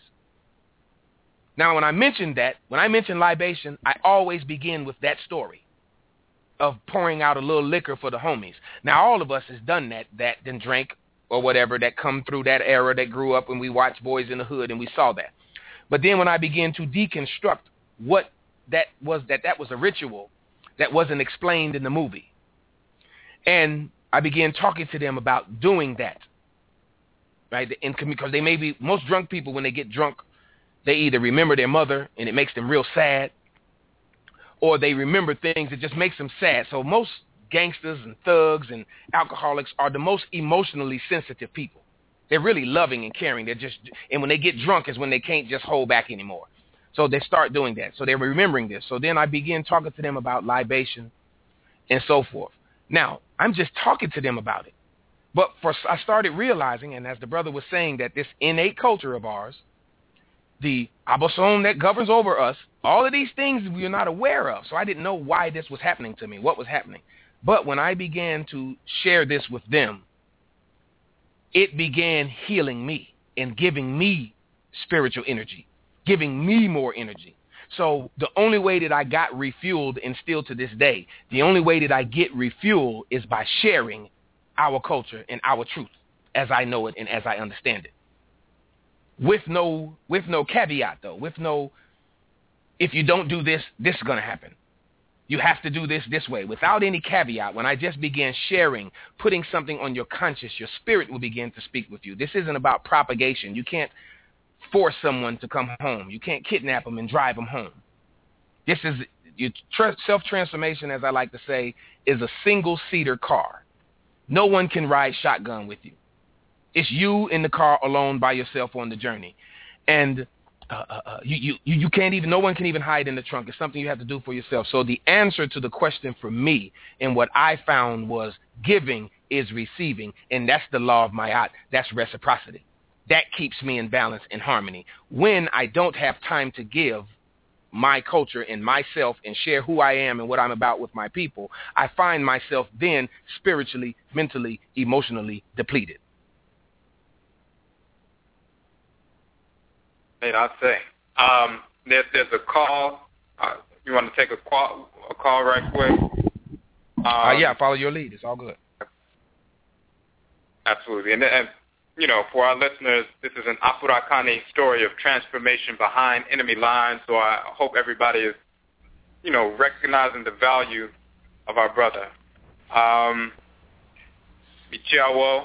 Now, when I mention libation, I always begin with that story of pouring out a little liquor for the homies. Now, all of us has done that then drank or whatever, that come through that era, that grew up and we watched Boys in the Hood and we saw that. But then when I began to deconstruct what that was a ritual that wasn't explained in the movie. And I began talking to them about doing that, right? And because most drunk people, when they get drunk, they either remember their mother and it makes them real sad, or they remember things that just makes them sad. So most gangsters and thugs and alcoholics are the most emotionally sensitive people. They're really loving and caring. And when they get drunk is when they can't just hold back anymore. So they start doing that. So they're remembering this. So then I begin talking to them about libation and so forth. Now, I'm just talking to them about it. But I started realizing, and as the brother was saying, that this innate culture of ours, the abosom that governs over us, all of these things we're not aware of. So I didn't know why this was happening to me, what was happening. But when I began to share this with them, it began healing me and giving me spiritual energy, giving me more energy. So the only way that I got refueled, and still to this day, the only way that I get refueled is by sharing our culture and our truth as I know it and as I understand it. With no caveat, though, with no, if you don't do this, this is going to happen. You have to do this way. Without any caveat, when I just began sharing, putting something on your conscience, your spirit will begin to speak with you. This isn't about propagation. You can't force someone to come home. You can't kidnap them and drive them home. This is, your self-transformation, as I like to say, is a single-seater car. No one can ride shotgun with you. It's you in the car alone by yourself on the journey. And you can't even, no one can even hide in the trunk. It's something you have to do for yourself. So the answer to the question for me and what I found was giving is receiving. And that's the law of Ma'at. That's reciprocity. That keeps me in balance and harmony. When I don't have time to give my culture and myself and share who I am and what I'm about with my people, I find myself then spiritually, mentally, emotionally depleted. I'll say. There's a call. You want to take a call right quick? Yeah, follow your lead. It's all good. Absolutely. And you know, for our listeners, this is an Afurakani story of transformation behind enemy lines. So I hope everybody is, you know, recognizing the value of our brother. Michiawo,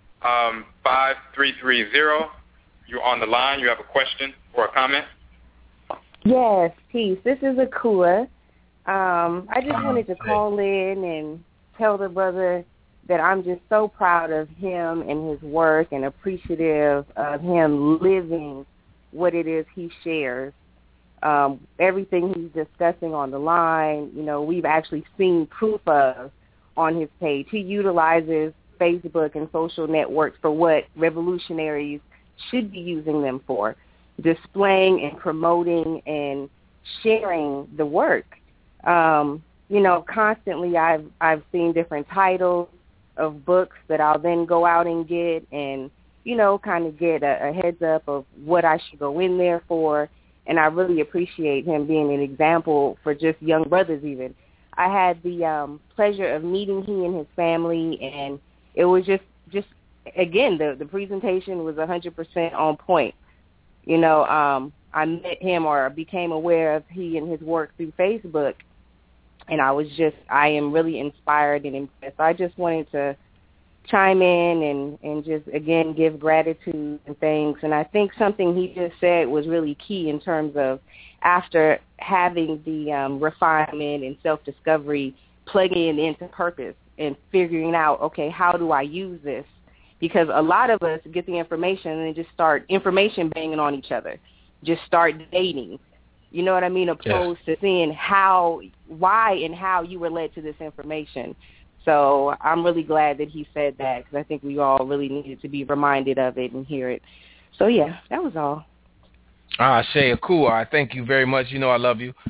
5330. You're on the line. You have a question or a comment? Yes, peace. This is Akua. I just wanted to call in and tell the brother that I'm just so proud of him and his work and appreciative of him living what it is he shares. Everything he's discussing on the line, you know, we've actually seen proof of on his page. He utilizes Facebook and social networks for what revolutionaries should be using them for, displaying and promoting and sharing the work. You know, constantly I've seen different titles of books that I'll then go out and get and, you know, kind of get a heads up of what I should go in there for. And I really appreciate him being an example for just young brothers even. I had the pleasure of meeting he and his family, and it was just again, the presentation was 100% on point. You know, I met him or became aware of he and his work through Facebook, and I am really inspired and impressed. I just wanted to chime in and just, again, give gratitude and thanks. And I think something he just said was really key in terms of after having the refinement and self-discovery, plugging into purpose and figuring out, okay, how do I use this? Because a lot of us get the information and then just start information banging on each other, just start dating. You know what I mean? Opposed to seeing why and how you were led to this information. So I'm really glad that he said that because I think we all really needed to be reminded of it and hear it. So, yeah, that was all. Shay Akua, I thank you very much. You know I love you.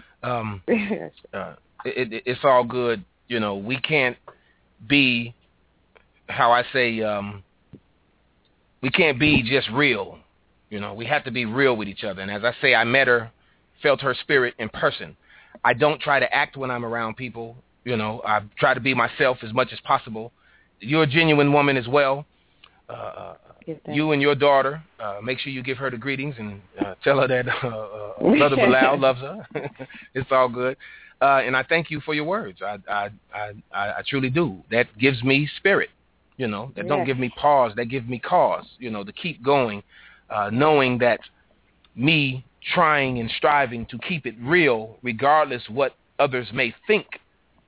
It's all good. You know, we can't be, how I say, we can't be just real. You know, we have to be real with each other. And as I say, I met her, felt her spirit in person. I don't try to act when I'm around people. You know, I try to be myself as much as possible. You're a genuine woman as well. You and your daughter, make sure you give her the greetings and tell her that Brother Bilal loves her. It's all good. And I thank you for your words. I truly do. That gives me spirit. You know, that don't give me pause, that give me cause, you know, to keep going, knowing that me trying and striving to keep it real, regardless what others may think,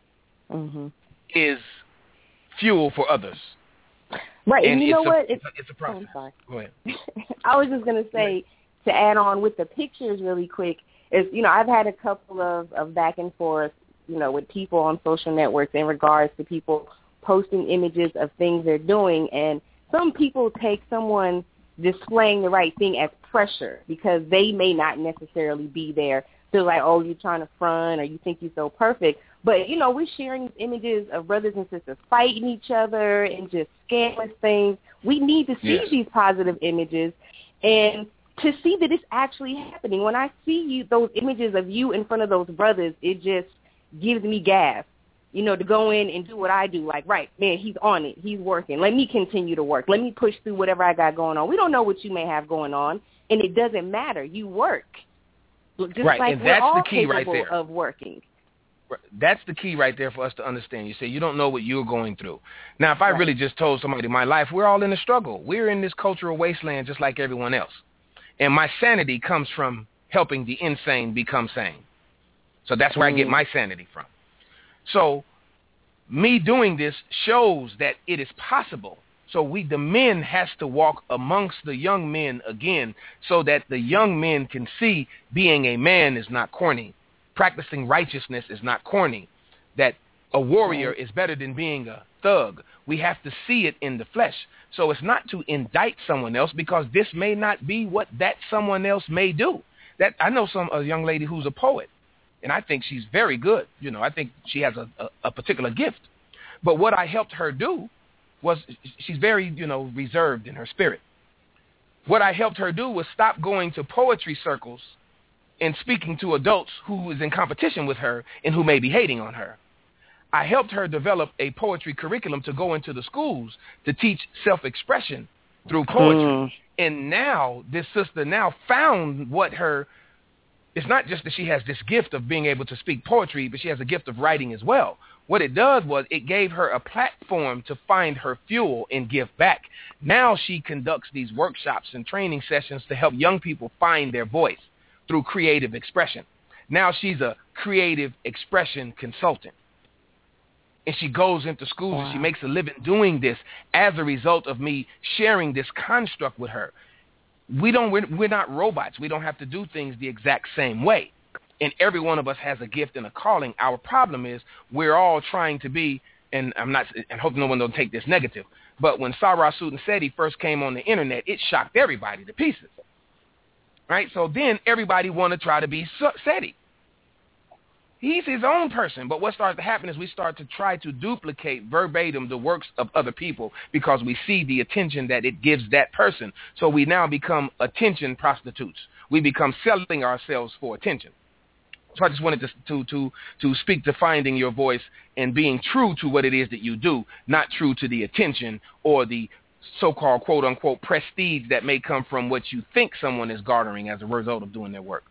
is fuel for others. Right, and you know what? It's a process. I'm sorry. Go ahead. I was just going to say, to add on with the pictures really quick, is, I've had a couple of back and forth, with people on social networks in regards to people posting images of things they're doing, and some people take someone displaying the right thing as pressure because they may not necessarily be there. They're like, oh, you're trying to front or you think you're so perfect. But, we're sharing these images of brothers and sisters fighting each other and just scandalous things. We need to see these positive images and to see that it's actually happening. When I see those images of you in front of those brothers, it just gives me gas, to go in and do what I do. Like, right, man, he's on it. He's working. Let me continue to work. Let me push through whatever I got going on. We don't know what you may have going on, and it doesn't matter. You work. Just right, like and we're that's all the key right capable there. of working. That's the key right there for us to understand. You say you don't know what you're going through. Now, if I really just told somebody my life, we're all in a struggle. We're in this cultural wasteland just like everyone else. And my sanity comes from helping the insane become sane. So that's where I get my sanity from. So me doing this shows that it is possible. So the men has to walk amongst the young men again so that the young men can see being a man is not corny. Practicing righteousness is not corny. That a warrior is better than being a thug. We have to see it in the flesh. So it's not to indict someone else because this may not be what that someone else may do. That I know a young lady who's a poet, and I think she's very good. I think she has a particular gift. But what I helped her do was she's very, reserved in her spirit. What I helped her do was stop going to poetry circles and speaking to adults who is in competition with her and who may be hating on her. I helped her develop a poetry curriculum to go into the schools to teach self-expression through poetry. And now this sister found what it's not just that she has this gift of being able to speak poetry, but she has a gift of writing as well. What it does was it gave her a platform to find her fuel and give back. Now she conducts these workshops and training sessions to help young people find their voice through creative expression. Now she's a creative expression consultant. And she goes into schools and she makes a living doing this as a result of me sharing this construct with her. We're not robots. We don't have to do things the exact same way. And every one of us has a gift and a calling. Our problem is we're all trying to be, and hope no one don't take this negative, but when Sarah Sootin first came on the internet, it shocked everybody to pieces. Right? So then everybody want to try to be Seti. He's his own person. But what starts to happen is we start to try to duplicate verbatim the works of other people because we see the attention that it gives that person. So we now become attention prostitutes. We become selling ourselves for attention. So I just wanted to speak to finding your voice and being true to what it is that you do, not true to the attention or the so-called quote-unquote prestige that may come from what you think someone is garnering as a result of doing their work.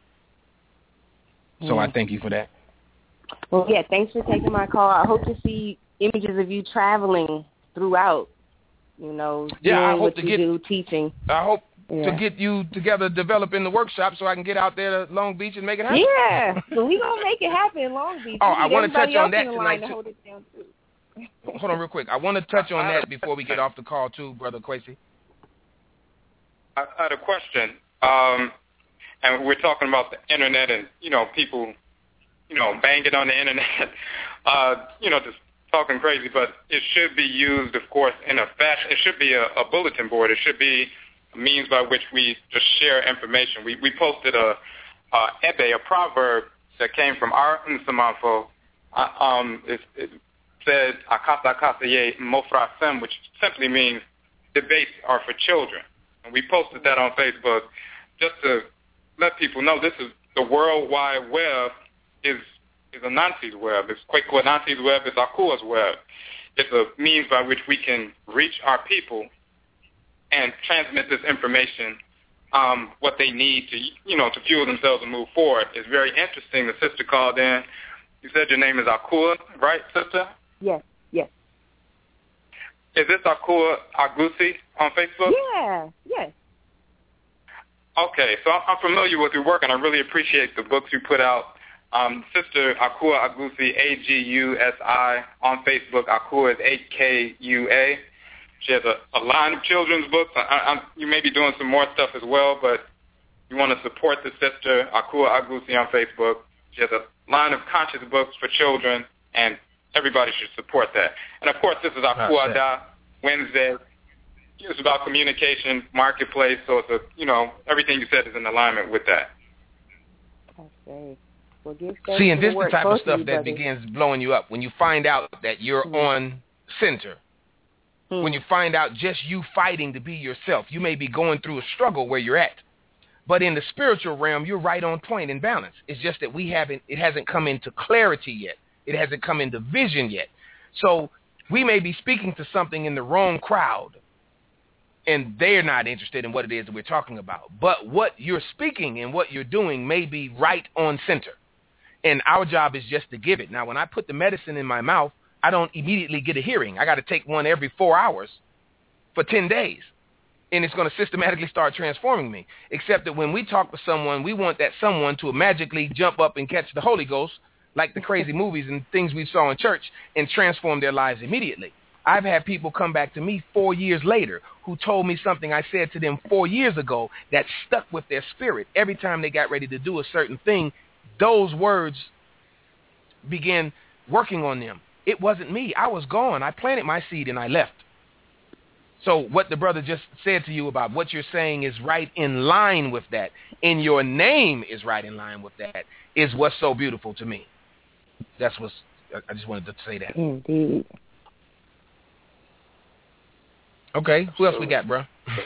So I thank you for that. Well, yeah, thanks for taking my call. I hope to see images of you traveling throughout, doing what you do, teaching. I hope to get you together developing the workshop so I can get out there to Long Beach and make it happen. Yeah, so we're going to make it happen in Long Beach. I want to touch on that tonight, too. Hold it down, too. Hold on real quick. I want to touch on that before we get off the call, too, Brother Kwesi. I had a question. And we're talking about the Internet and, people, banging on the Internet, just talking crazy. But it should be used, of course, in a fashion. It should be a bulletin board. It should be a means by which we just share information. We posted a proverb that came from our Nsamanfo. It said, Akasa Kasaye Mofrasem, which simply means debates are for children. And we posted that on Facebook just to let people know this is the World Wide Web is Anansi's web. It's Kwaku Anansi's web. It's Akua's web. It's a means by which we can reach our people and transmit this information, what they need to fuel themselves and move forward. It's very interesting. The sister called in. You said your name is Akua, right, sister? Yes. Is this Akua Agusi on Facebook? Yeah, yes. Okay, so I'm familiar with your work, and I really appreciate the books you put out Sister Akua Agusi, Agusi, on Facebook. Akua is Akua. She has a line of children's books. You may be doing some more stuff as well, but you want to support the sister, Akua Agusi, on Facebook. She has a line of conscious books for children, and everybody should support that. And, of course, this is Akua Da Wednesday. It's about communication, marketplace, so it's everything you said is in alignment with that. Okay. Well, see, and this is the type of stuff that begins blowing you up when you find out that you're on center. When you find out just you fighting to be yourself, you may be going through a struggle where you're at. But in the spiritual realm, you're right on point in balance. It's just that it hasn't come into clarity yet. It hasn't come into vision yet. So we may be speaking to something in the wrong crowd, and they're not interested in what it is that we're talking about. But what you're speaking and what you're doing may be right on center. And our job is just to give it. Now, when I put the medicine in my mouth, I don't immediately get a hearing. I got to take one every 4 hours for 10 days. And it's going to systematically start transforming me. Except that when we talk with someone, we want that someone to magically jump up and catch the Holy Ghost, like the crazy movies and things we saw in church, and transform their lives immediately. I've had people come back to me 4 years later who told me something I said to them 4 years ago that stuck with their spirit. Every time they got ready to do a certain thing, those words began working on them. It wasn't me. I was gone. I planted my seed and I left. So what the brother just said to you about what you're saying is right in line with that, and your name is right in line with that, is what's so beautiful to me. I just wanted to say that. Indeed. Okay, who else we got, bro?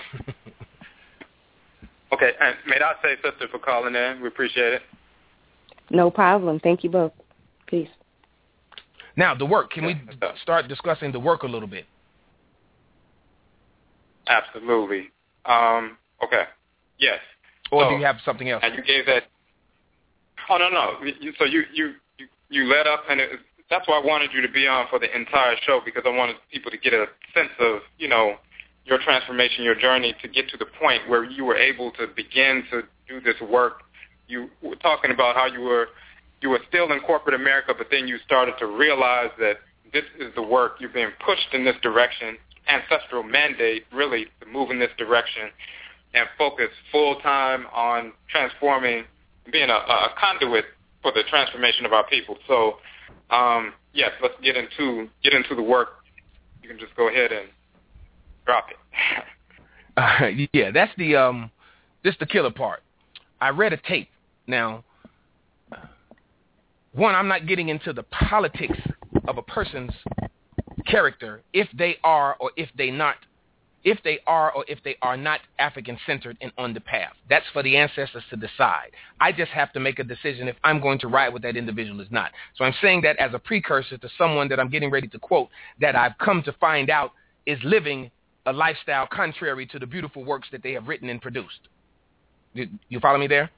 Okay, and may I say, sister, for calling in. We appreciate it. No problem. Thank you both. Peace. Now, the work. Can we start discussing the work a little bit? Absolutely. Okay. Yes. Or do you have something else? And you gave that. Oh, no. So you led up, and that's why I wanted you to be on for the entire show, because I wanted people to get a sense of, your transformation, your journey, to get to the point where you were able to begin to do this work. You were talking about how you were still in corporate America, but then you started to realize that this is the work. You're being pushed in this direction. Ancestral mandate, really, to move in this direction and focus full-time on transforming, being a conduit for the transformation of our people. So, yes, let's get into the work. You can just go ahead and drop it. Yeah, that's the killer part. I read a tape. Now, one, I'm not getting into the politics of a person's character if they are or if they are not African-centered and on the path. That's for the ancestors to decide. I just have to make a decision if I'm going to ride with that individual or not. So I'm saying that as a precursor to someone that I'm getting ready to quote that I've come to find out is living a lifestyle contrary to the beautiful works that they have written and produced. You follow me there?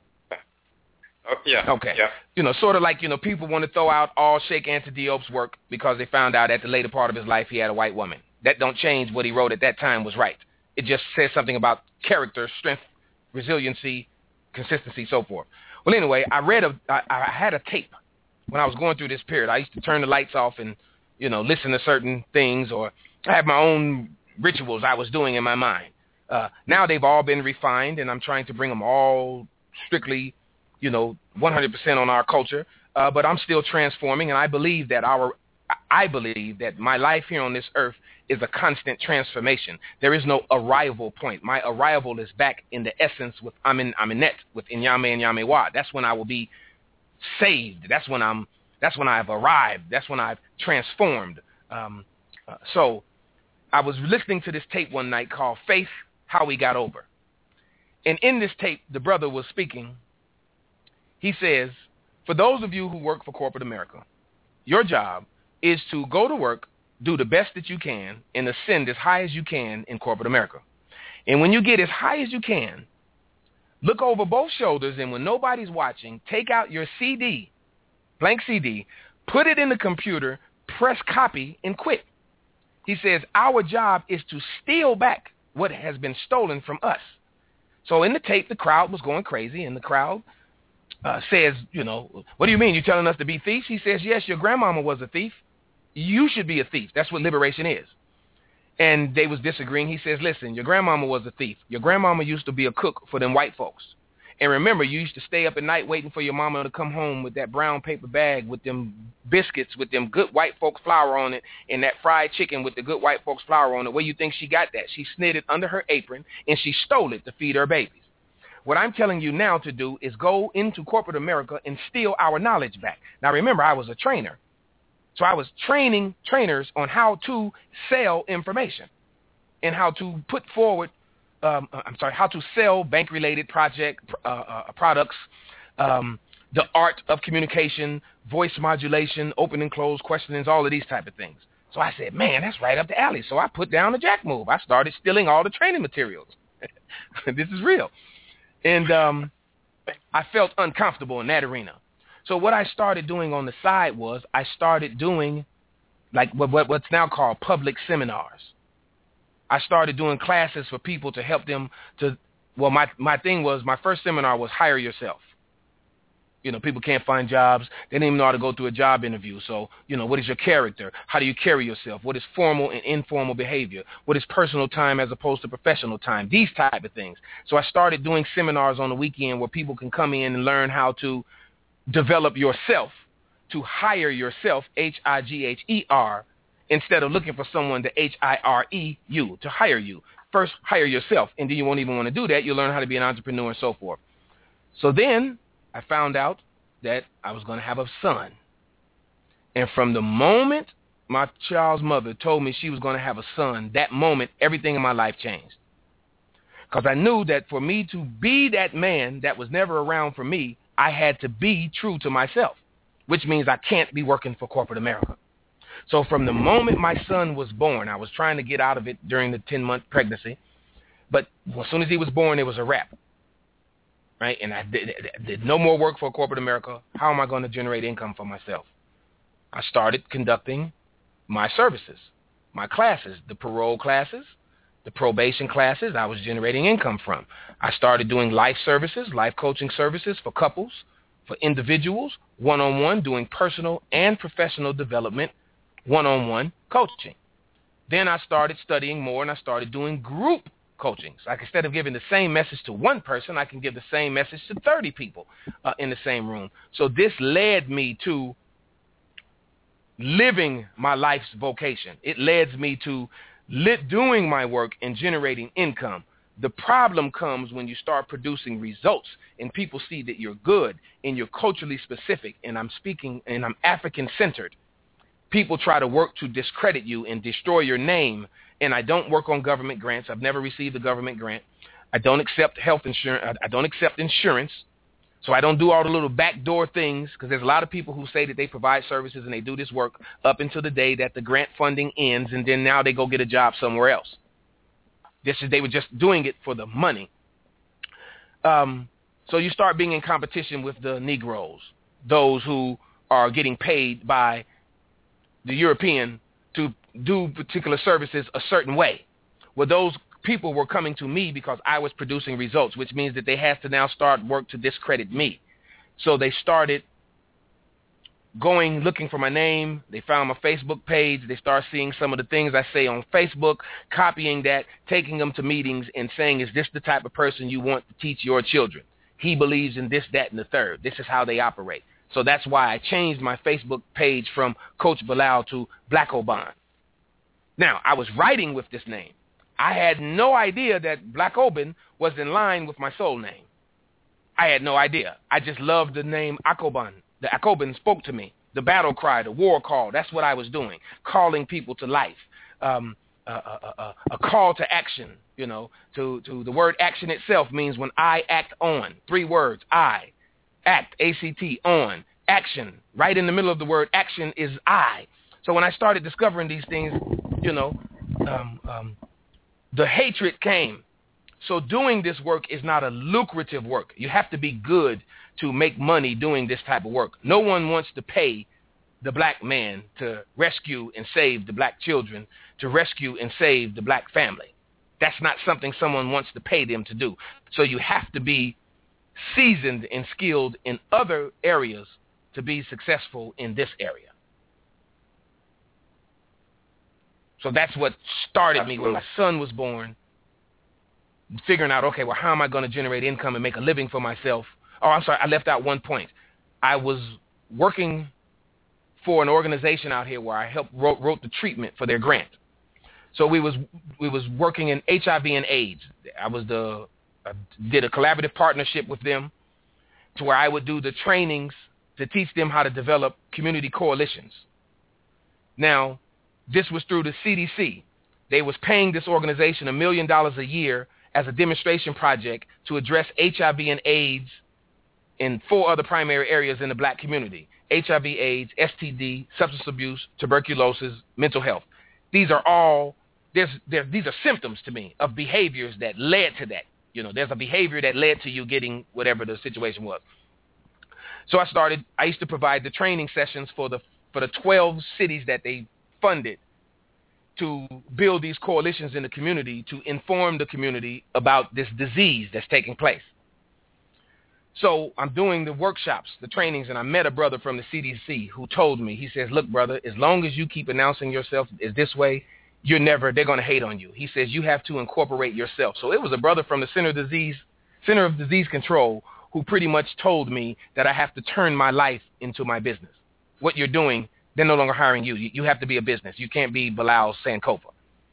Yeah. Okay. Yeah. Sort of like, people want to throw out all Sheikh Anta Diop's work because they found out at the later part of his life he had a white woman. That don't change what he wrote at that time was right. It just says something about character, strength, resiliency, consistency, so forth. Well, anyway, I had a tape when I was going through this period. I used to turn the lights off and, listen to certain things, or I had my own rituals I was doing in my mind. Now they've all been refined, and I'm trying to bring them all strictly 100% on our culture, but I'm still transforming, and I believe that my life here on this earth is a constant transformation. There is no arrival point. My arrival is back in the essence with Aminet, with Inyame and Yamewa. That's when I will be saved. That's when I've arrived. That's when I've transformed. So I was listening to this tape one night called Faith, How We Got Over. And in this tape, the brother was speaking. He says, for those of you who work for corporate America, your job is to go to work, do the best that you can, and ascend as high as you can in corporate America. And when you get as high as you can, look over both shoulders, and when nobody's watching, take out your CD, blank CD, put it in the computer, press copy, and quit. He says, our job is to steal back what has been stolen from us. So in the tape, the crowd was going crazy, and the crowd says, what do you mean? You telling us to be thieves? He says, yes, your grandmama was a thief. You should be a thief. That's what liberation is. And they was disagreeing. He says, listen, your grandmama was a thief. Your grandmama used to be a cook for them white folks. And remember, you used to stay up at night waiting for your mama to come home with that brown paper bag with them biscuits with them good white folks flour on it and that fried chicken with the good white folks flour on it. Where you think she got that? She snid it under her apron and she stole it to feed her babies. What I'm telling you now to do is go into corporate America and steal our knowledge back. Now, remember, I was a trainer. So I was training trainers on how to sell information and how to put forward how to sell bank-related products, the art of communication, voice modulation, open and close questionings, all of these type of things. So I said, man, that's right up the alley. So I put down the jack move. I started stealing all the training materials. This is real. And I felt uncomfortable in that arena. So what I started doing on the side was I started doing like what's now called public seminars. I started doing classes for people to help them my thing was, my first seminar was hire yourself. People can't find jobs. They don't even know how to go through a job interview. So, what is your character? How do you carry yourself? What is formal and informal behavior? What is personal time as opposed to professional time? These type of things. So I started doing seminars on the weekend where people can come in and learn how to develop yourself, to hire yourself, H-I-G-H-E-R, instead of looking for someone to H-I-R-E-U, to hire you. First, hire yourself, and then you won't even want to do that. You'll learn how to be an entrepreneur and so forth. So then I found out that I was going to have a son. And from the moment my child's mother told me she was going to have a son, that moment, everything in my life changed. Because I knew that for me to be that man that was never around for me, I had to be true to myself, which means I can't be working for corporate America. So from the moment my son was born, I was trying to get out of it during the 10-month pregnancy. But as soon as he was born, it was a wrap. Right? And I did no more work for corporate America. How am I going to generate income for myself? I started conducting my services, my classes, the parole classes, the probation classes I was generating income from. I started doing life services, life coaching services for couples, for individuals, one-on-one, doing personal and professional development, one-on-one coaching. Then I started studying more and I started doing group coaching. So like instead of giving the same message to one person, I can give the same message to 30 people in the same room. So this led me to living my life's vocation. It led me to doing my work and generating income. The problem comes when you start producing results and people see that you're good and you're culturally specific, and I'm speaking and I'm African-centered. People try to work to discredit you and destroy your name, and I don't work on government grants. I've never received a government grant. I don't accept health insurance. I don't accept insurance. So I don't do all the little backdoor things, because there's a lot of people who say that they provide services and they do this work up until the day that the grant funding ends, and then now they go get a job somewhere else. They were just doing it for the money. So you start being in competition with the Negroes, those who are getting paid by the European to do particular services a certain way. Well, those people were coming to me because I was producing results, which means that they have to now start work to discredit me. So they started looking for my name. They found my Facebook page. They start seeing some of the things I say on Facebook, copying that, taking them to meetings and saying, is this the type of person you want to teach your children? He believes in this, that, and the third. This is how they operate. So that's why I changed my Facebook page from Coach Bilal to Black Oban. Now, I was writing with this name. I had no idea that Black Oban was in line with my soul name. I had no idea. I just loved the name Akoban. The Akoban spoke to me. The battle cry, the war call, that's what I was doing, calling people to life. A call to action, to the word action itself means when I act on. 3 words, I, act, A-C-T, on, action. Right in the middle of the word action is I. So when I started discovering these things, the hatred came. So doing this work is not a lucrative work. You have to be good to make money doing this type of work. No one wants to pay the black man to rescue and save the black children, to rescue and save the black family. That's not something someone wants to pay them to do. So you have to be seasoned and skilled in other areas to be successful in this area. So that's what started me when my son was born, figuring out, okay, well, how am I going to generate income and make a living for myself? Oh, I'm sorry, I left out one point. I was working for an organization out here where I helped wrote the treatment for their grant. So we was working in HIV and AIDS. I did a collaborative partnership with them to where I would do the trainings to teach them how to develop community coalitions. Now, this was through the CDC. They was paying this organization $1 million a year as a demonstration project to address HIV and AIDS in 4 other primary areas in the black community: HIV, AIDS, STD, substance abuse, tuberculosis, mental health. These are all, these are symptoms to me of behaviors that led to that. You know, there's a behavior that led to you getting whatever the situation was. So I used to provide the training sessions for the 12 cities that they funded to build these coalitions in the community to inform the community about this disease that's taking place. So I'm doing the workshops, the trainings, and I met a brother from the CDC who told me, he says, look, brother, as long as you keep announcing yourself as this way, they're going to hate on you. He says, you have to incorporate yourself. So it was a brother from the Center of Disease Control who pretty much told me that I have to turn my life into my business. What you're doing, they're no longer hiring you. You have to be a business. You can't be Bilal Sankofa.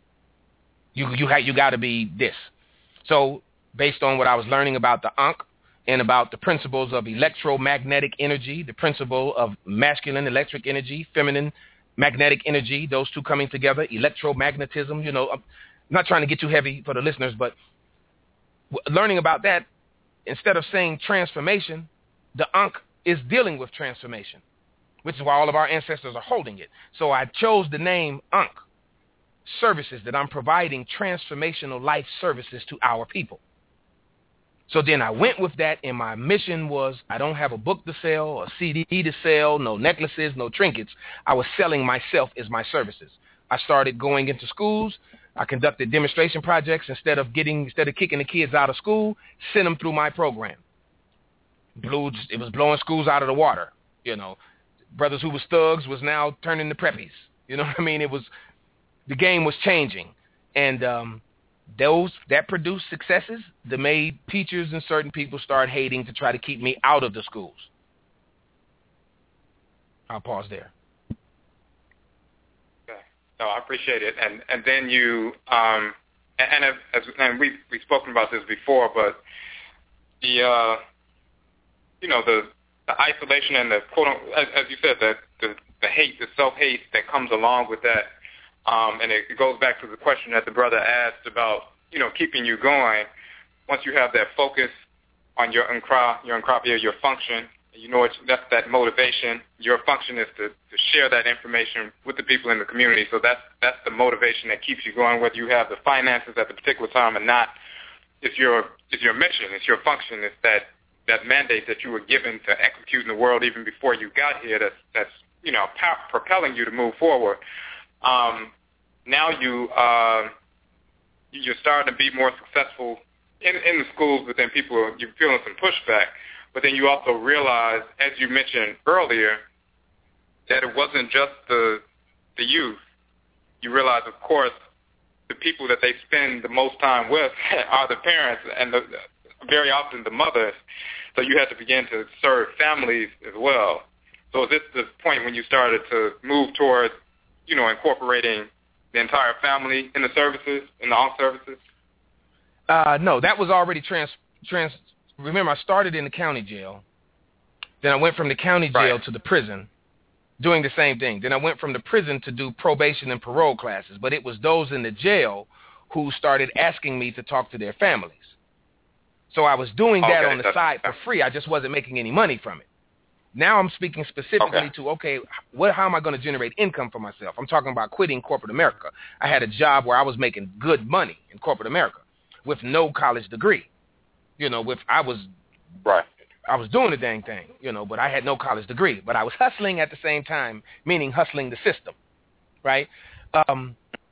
You got to be this. So based on what I was learning about the Ankh and about the principles of electromagnetic energy, the principle of masculine electric energy, feminine magnetic energy, those two coming together, electromagnetism, I'm not trying to get too heavy for the listeners, but learning about that, instead of saying transformation, the Ankh is dealing with transformation, which is why all of our ancestors are holding it. So I chose the name Ankh, services, that I'm providing transformational life services to our people. So then I went with that, and my mission was, I don't have a book to sell, a CD to sell, no necklaces, no trinkets. I was selling myself as my services. I started going into schools. I conducted demonstration projects. Instead of kicking the kids out of school, sent them through my program. It was blowing schools out of the water. Brothers who was thugs was now turning to preppies. You know what I mean? The game was changing. And those that produced successes that made teachers and certain people start hating to try to keep me out of the schools. I'll pause there. Okay. No, I appreciate it. And then you and we've spoken about this before, but the isolation and the quote, as you said, the hate, the self-hate that comes along with that. And it goes back to the question that the brother asked about, keeping you going. Once you have that focus on your function, that's that motivation. Your function is to share that information with the people in the community. So that's the motivation that keeps you going, whether you have the finances at the particular time or not. It's your mission. It's your function. It's that mandate that you were given to execute in the world even before you got here. That's propelling you to move forward. Now you're starting to be more successful in the schools, but then you're feeling some pushback. But then you also realize, as you mentioned earlier, that it wasn't just the youth. You realize, of course, the people that they spend the most time with are the parents and very often the mothers. So you had to begin to serve families as well. So is this the point when you started to move towards incorporating the entire family in the services, in the Ankh services? No, that was already remember, I started in the county jail. Then I went from the county jail to the prison, doing the same thing. Then I went from the prison to do probation and parole classes. But it was those in the jail who started asking me to talk to their families. So I was doing that on the side for free. I just wasn't making any money from it. Now I'm speaking specifically to, how am I going to generate income for myself? I'm talking about quitting corporate America. I had a job where I was making good money in corporate America with no college degree. I was doing the dang thing, but I had no college degree. But I was hustling at the same time, meaning hustling the system, right?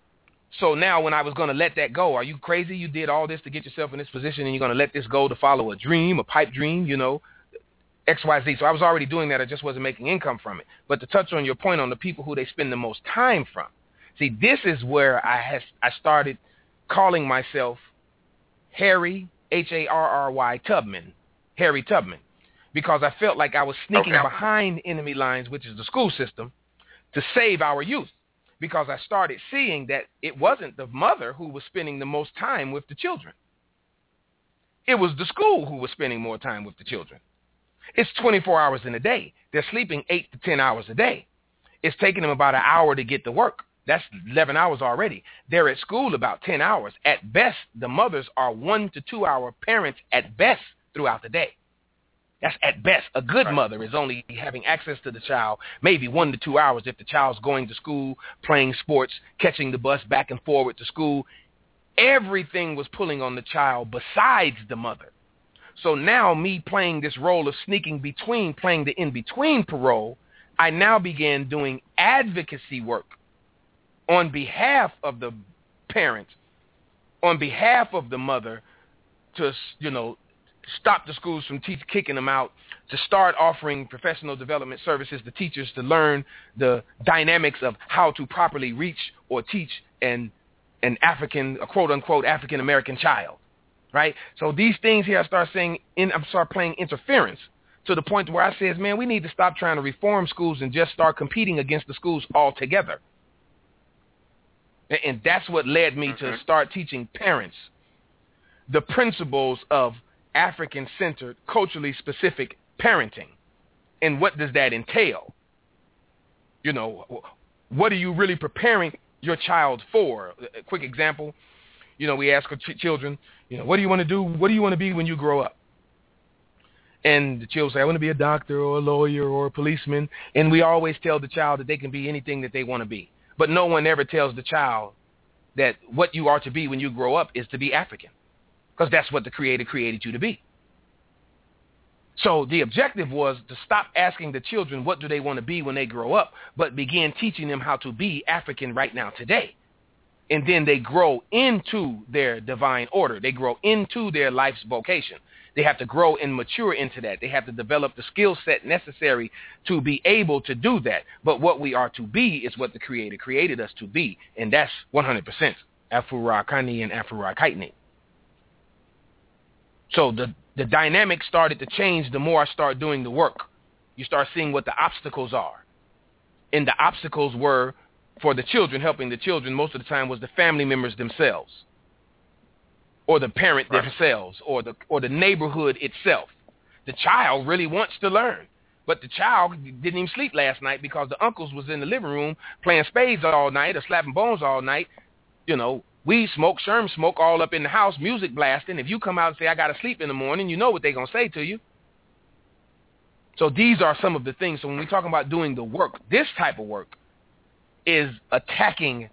So now when I was going to let that go, are you crazy? You did all this to get yourself in this position and you're going to let this go to follow a dream, a pipe dream, XYZ. So I was already doing that. I just wasn't making income from it. But to touch on your point on the people who they spend the most time from, see, this is where I started calling myself Harry, Harry Tubman, Harry Tubman, because I felt like I was sneaking behind enemy lines, which is the school system, to save our youth. Because I started seeing that it wasn't the mother who was spending the most time with the children. It was the school who was spending more time with the children. It's 24 hours in a day. They're sleeping 8 to 10 hours a day. It's taking them about an hour to get to work. That's 11 hours already. They're at school about 10 hours. At best, the mothers are 1 to 2 hour parents at best throughout the day. That's at best. A good mother is only having access to the child maybe 1 to 2 hours if the child's going to school, playing sports, catching the bus back and forward to school. Everything was pulling on the child besides the mother. So now me playing this role of sneaking between, playing the in-between parole, I now began doing advocacy work on behalf of the parent, on behalf of the mother to, stop the schools from kicking them out, to start offering professional development services to teachers to learn the dynamics of how to properly reach or teach an African, a quote-unquote African-American child, right? So these things here I start playing interference to the point where I says, man, we need to stop trying to reform schools and just start competing against the schools altogether. And that's what led me to start teaching parents the principles of African-centered, culturally specific parenting. And what does that entail? What are you really preparing your child for? A quick example, we ask our children, what do you want to do? What do you want to be when you grow up? And the children say, I want to be a doctor or a lawyer or a policeman. And we always tell the child that they can be anything that they want to be. But no one ever tells the child that what you are to be when you grow up is to be African. Because that's what the Creator created you to be. So the objective was to stop asking the children what do they want to be when they grow up, but begin teaching them how to be African right now today. And then they grow into their divine order. They grow into their life's vocation. They have to grow and mature into that. They have to develop the skill set necessary to be able to do that. But what we are to be is what the Creator created us to be, and that's 100% Afro-Kani and Afro-Kaitni. So the dynamic started to change the more I start doing the work. You start seeing what the obstacles are. And the obstacles were, for the children, helping the children most of the time, was the family members themselves, or the parent themselves, or the neighborhood itself. The child really wants to learn, but the child didn't even sleep last night because the uncles was in the living room playing spades all night or slapping bones all night. Weed smoke, sherm smoke all up in the house, music blasting. If you come out and say, I got to sleep in the morning, you know what they're going to say to you. So these are some of the things. So when we talk about doing the work, this type of work is attacking,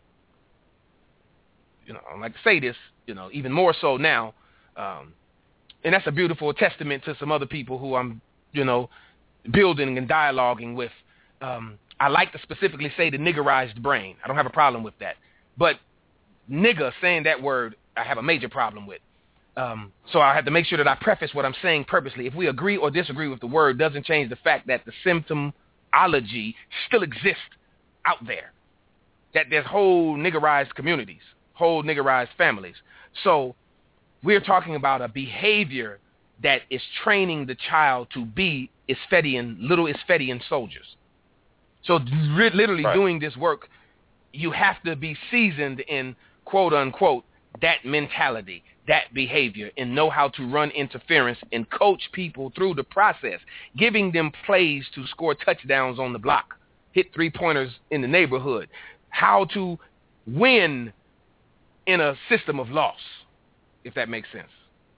I like to say this, even more so now. And that's a beautiful testament to some other people who I'm, building and dialoguing with. I like to specifically say the niggerized brain. I don't have a problem with that. But nigger, saying that word, I have a major problem with. So I have to make sure that I preface what I'm saying purposely. If we agree or disagree with the word, doesn't change the fact that the symptomology still exists out there. That there's whole niggerized communities, whole niggerized families. So we're talking about a behavior that is training the child to be little Isfedian soldiers. So literally doing this work, you have to be seasoned in, quote unquote, that mentality, that behavior, and know how to run interference and coach people through the process, giving them plays to score touchdowns on the block, hit 3-pointers in the neighborhood, how to win in a system of loss, if that makes sense.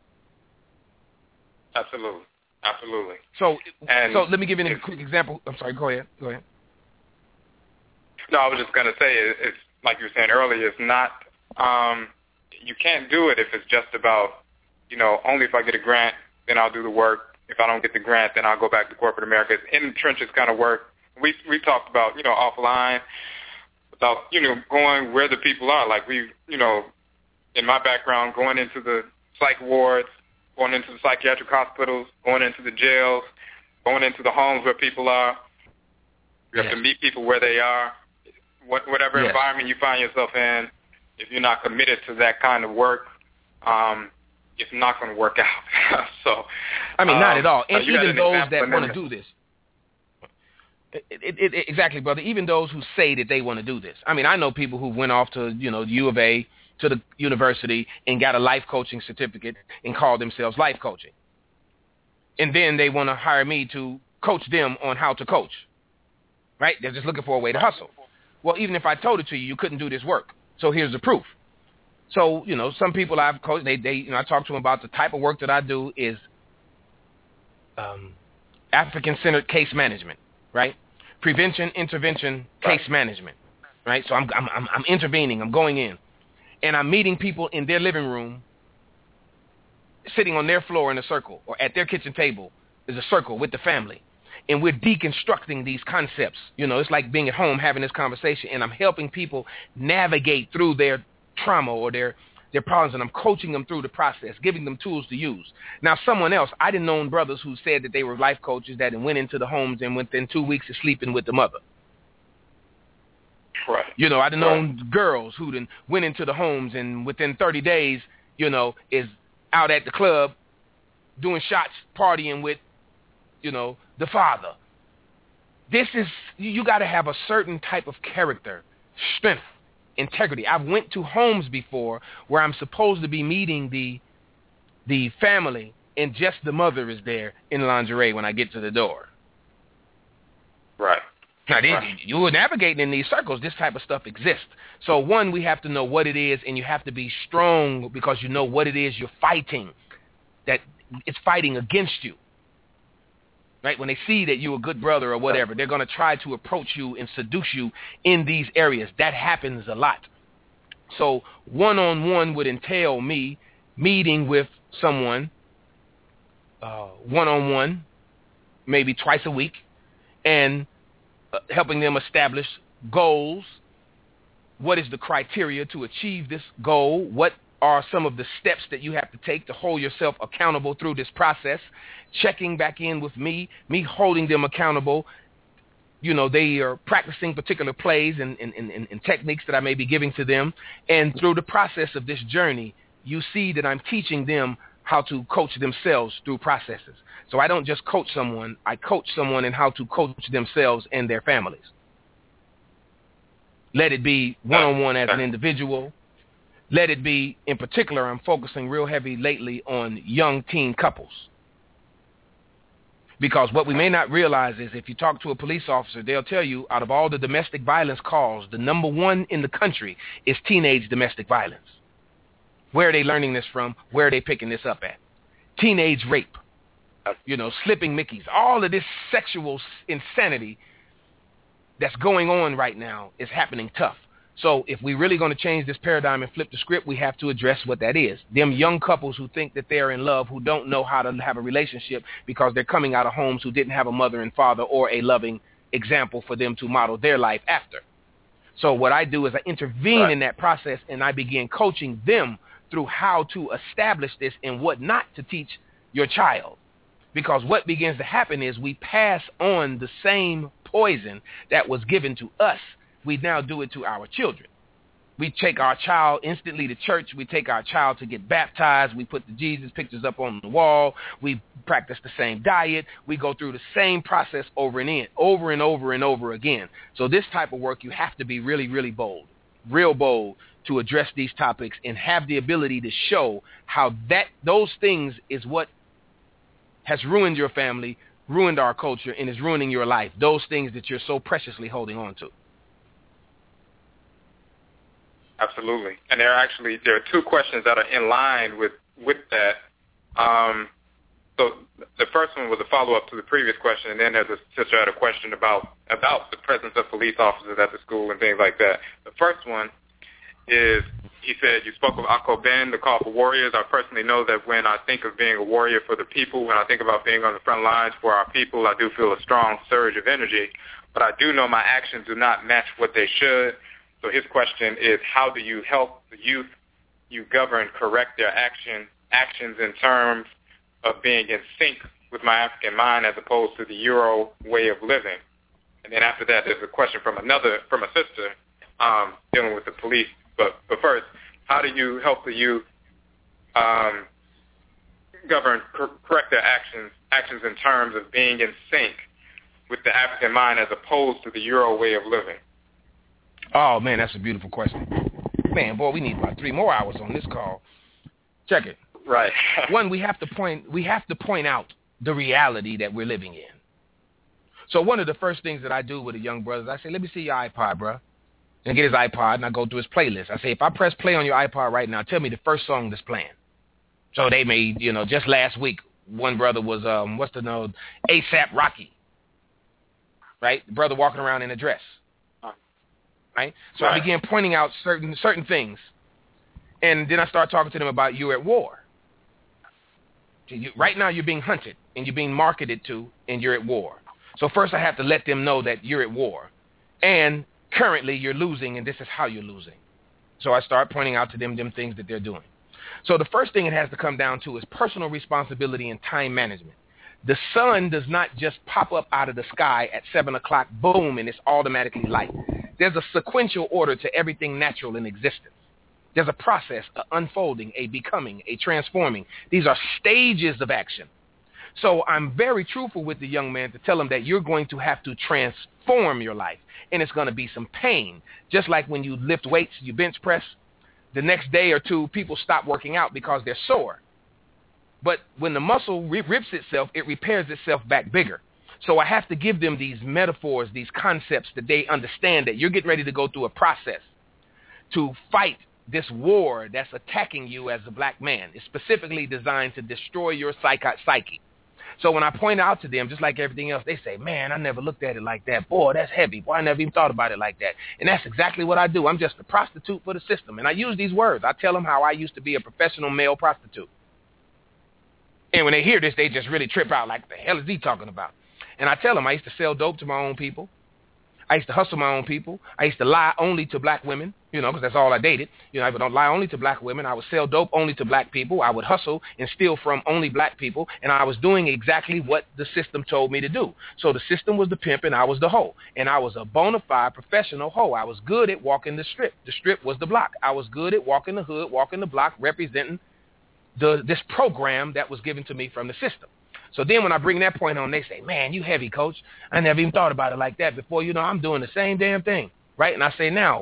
Absolutely. So let me give you a quick example. I'm sorry, go ahead. No, I was just going to say, it's like you were saying earlier, it's not, you can't do it if it's just about, only if I get a grant, then I'll do the work. If I don't get the grant, then I'll go back to corporate America. It's in the trenches kind of work. We talked about, offline, without, going where the people are. Like we, in my background, going into the psych wards, going into the psychiatric hospitals, going into the jails, going into the homes where people are. You have to meet people where they are. Whatever environment you find yourself in, if you're not committed to that kind of work, it's not going to work out. So, not at all. And even those that want to do this. Exactly, brother. Even those who say that they want to do this. I know people who went off to, U of A, to the university, and got a life coaching certificate and called themselves life coaching. And then they want to hire me to coach them on how to coach. Right? They're just looking for a way to hustle. Well, even if I told it to you, you couldn't do this work. So here's the proof. So, some people I've coached, I talk to them about the type of work that I do is African-centered case management, right? Prevention, intervention, case management, right? So I'm intervening, I'm going in, and I'm meeting people in their living room, sitting on their floor in a circle, or at their kitchen table is a circle with the family. And we're deconstructing these concepts. It's like being at home having this conversation, and I'm helping people navigate through their trauma or their problems, and I'm coaching them through the process, giving them tools to use. Now, someone else, I didn't know brothers who said that they were life coaches that went into the homes and within 2 weeks of sleeping with the mother. Right. I didn't know girls who then went into the homes and within 30 days, is out at the club doing shots, partying with, the father. This is, you got to have a certain type of character, strength, integrity. I've went to homes before where I'm supposed to be meeting the family, and just the mother is there in lingerie when I get to the door. Right. Now, you were navigating in these circles. This type of stuff exists. So, one, we have to know what it is, and you have to be strong because you know what it is you're fighting, that it's fighting against you. Right? When they see that you're a good brother or whatever, they're going to try to approach you and seduce you in these areas. That happens a lot. So one-on-one would entail me meeting with someone one-on-one, maybe twice a week, and helping them establish goals. What is the criteria to achieve this goal? What are some of the steps that you have to take to hold yourself accountable through this process? Checking back in with me holding them accountable. They are practicing particular plays and techniques that I may be giving to them. And through the process of this journey, you see that I'm teaching them how to coach themselves through processes. So I don't just coach someone, I coach someone in how to coach themselves and their families. Let it be one-on-one as an individual. Let it be, in particular, I'm focusing real heavy lately on young teen couples. Because what we may not realize is if you talk to a police officer, they'll tell you out of all the domestic violence calls, the number one in the country is teenage domestic violence. Where are they learning this from? Where are they picking this up at? Teenage rape, slipping Mickeys. All of this sexual insanity that's going on right now is happening tough. So if we're really going to change this paradigm and flip the script, we have to address what that is. Them young couples who think that they're in love, who don't know how to have a relationship because they're coming out of homes who didn't have a mother and father or a loving example for them to model their life after. So what I do is I intervene in that process, and I begin coaching them through how to establish this and what not to teach your child. Because what begins to happen is we pass on the same poison that was given to us. We now do it to our children. We take our child instantly to church. We take our child to get baptized. We put the Jesus pictures up on the wall. We practice the same diet. We go through the same process over and over again. So this type of work, you have to be really, really bold, real bold to address these topics and have the ability to show how those things is what has ruined your family, ruined our culture, and is ruining your life. Those things that you're so preciously holding on to. Absolutely. And there are two questions that are in line with that. So the first one was a follow-up to the previous question, and then there's a sister had a question about the presence of police officers at the school and things like that. The first one is, he said, you spoke of Akko Ben, the call for warriors. I personally know that when I think of being a warrior for the people, when I think about being on the front lines for our people, I do feel a strong surge of energy. But I do know my actions do not match what they should. So his question is, how do you help the youth you govern correct their actions in terms of being in sync with my African mind as opposed to the Euro way of living? And then after that, there's a question from a sister dealing with the police. But first, how do you help the youth correct their actions in terms of being in sync with the African mind as opposed to the Euro way of living? Oh, man, that's a beautiful question. Man, boy, we need about 3 more hours on this call. Check it. Right. One, we have to point out the reality that we're living in. So one of the first things that I do with a young brother is I say, let me see your iPod, bro. And get his iPod, and I go through his playlist. I say, if I press play on your iPod right now, tell me the first song that's playing. So they made, just last week, one brother was, A$AP Rocky. Right? The brother walking around in a dress. Right? So I began pointing out certain things. And then I start talking to them about you're at war. Right now you're being hunted, and you're being marketed to, and you're at war. So first I have to let them know that you're at war. And currently you're losing, and this is how you're losing. So I start pointing out to them things that they're doing. So the first thing it has to come down to is personal responsibility and time management. The sun does not just pop up out of the sky at 7 o'clock, boom, and it's automatically light. There's a sequential order to everything natural in existence. There's a process, an unfolding, a becoming, a transforming. These are stages of action. So I'm very truthful with the young man to tell him that you're going to have to transform your life, and it's going to be some pain. Just like when you lift weights, you bench press, the next day or two, people stop working out because they're sore. But when the muscle rips itself, it repairs itself back bigger. So I have to give them these metaphors, these concepts that they understand that you're getting ready to go through a process to fight this war that's attacking you as a black man. It's specifically designed to destroy your psyche. So when I point out to them, just like everything else, they say, man, I never looked at it like that. Boy, that's heavy. Boy, I never even thought about it like that. And that's exactly what I do. I'm just a prostitute for the system. And I use these words. I tell them how I used to be a professional male prostitute. And when they hear this, they just really trip out like, the hell is he talking about? And I tell them I used to sell dope to my own people. I used to hustle my own people. I used to lie only to black women, because that's all I dated. I would lie only to black women. I would sell dope only to black people. I would hustle and steal from only black people. And I was doing exactly what the system told me to do. So the system was the pimp and I was the hoe. And I was a bona fide professional hoe. I was good at walking the strip. The strip was the block. I was good at walking the hood, walking the block, representing this program that was given to me from the system. So then when I bring that point on, they say, man, you heavy, coach. I never even thought about it like that before. I'm doing the same damn thing, right? And I say, now,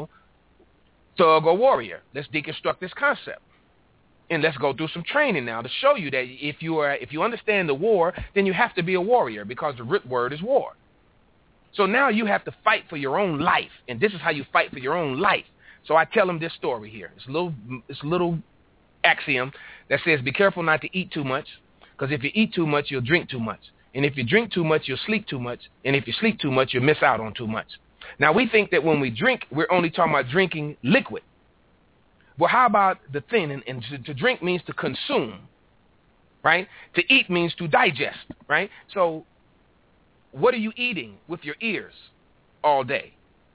thug or warrior, let's deconstruct this concept. And let's go through some training now to show you that if you understand the war, then you have to be a warrior because the root word is war. So now you have to fight for your own life, and this is how you fight for your own life. So I tell them this story here. It's a little axiom that says, be careful not to eat too much. Because if you eat too much, you'll drink too much. And if you drink too much, you'll sleep too much. And if you sleep too much, you'll miss out on too much. Now, we think that when we drink, we're only talking about drinking liquid. Well, how about the thing? And to drink means to consume, right? To eat means to digest, right? So what are you eating with your ears all day?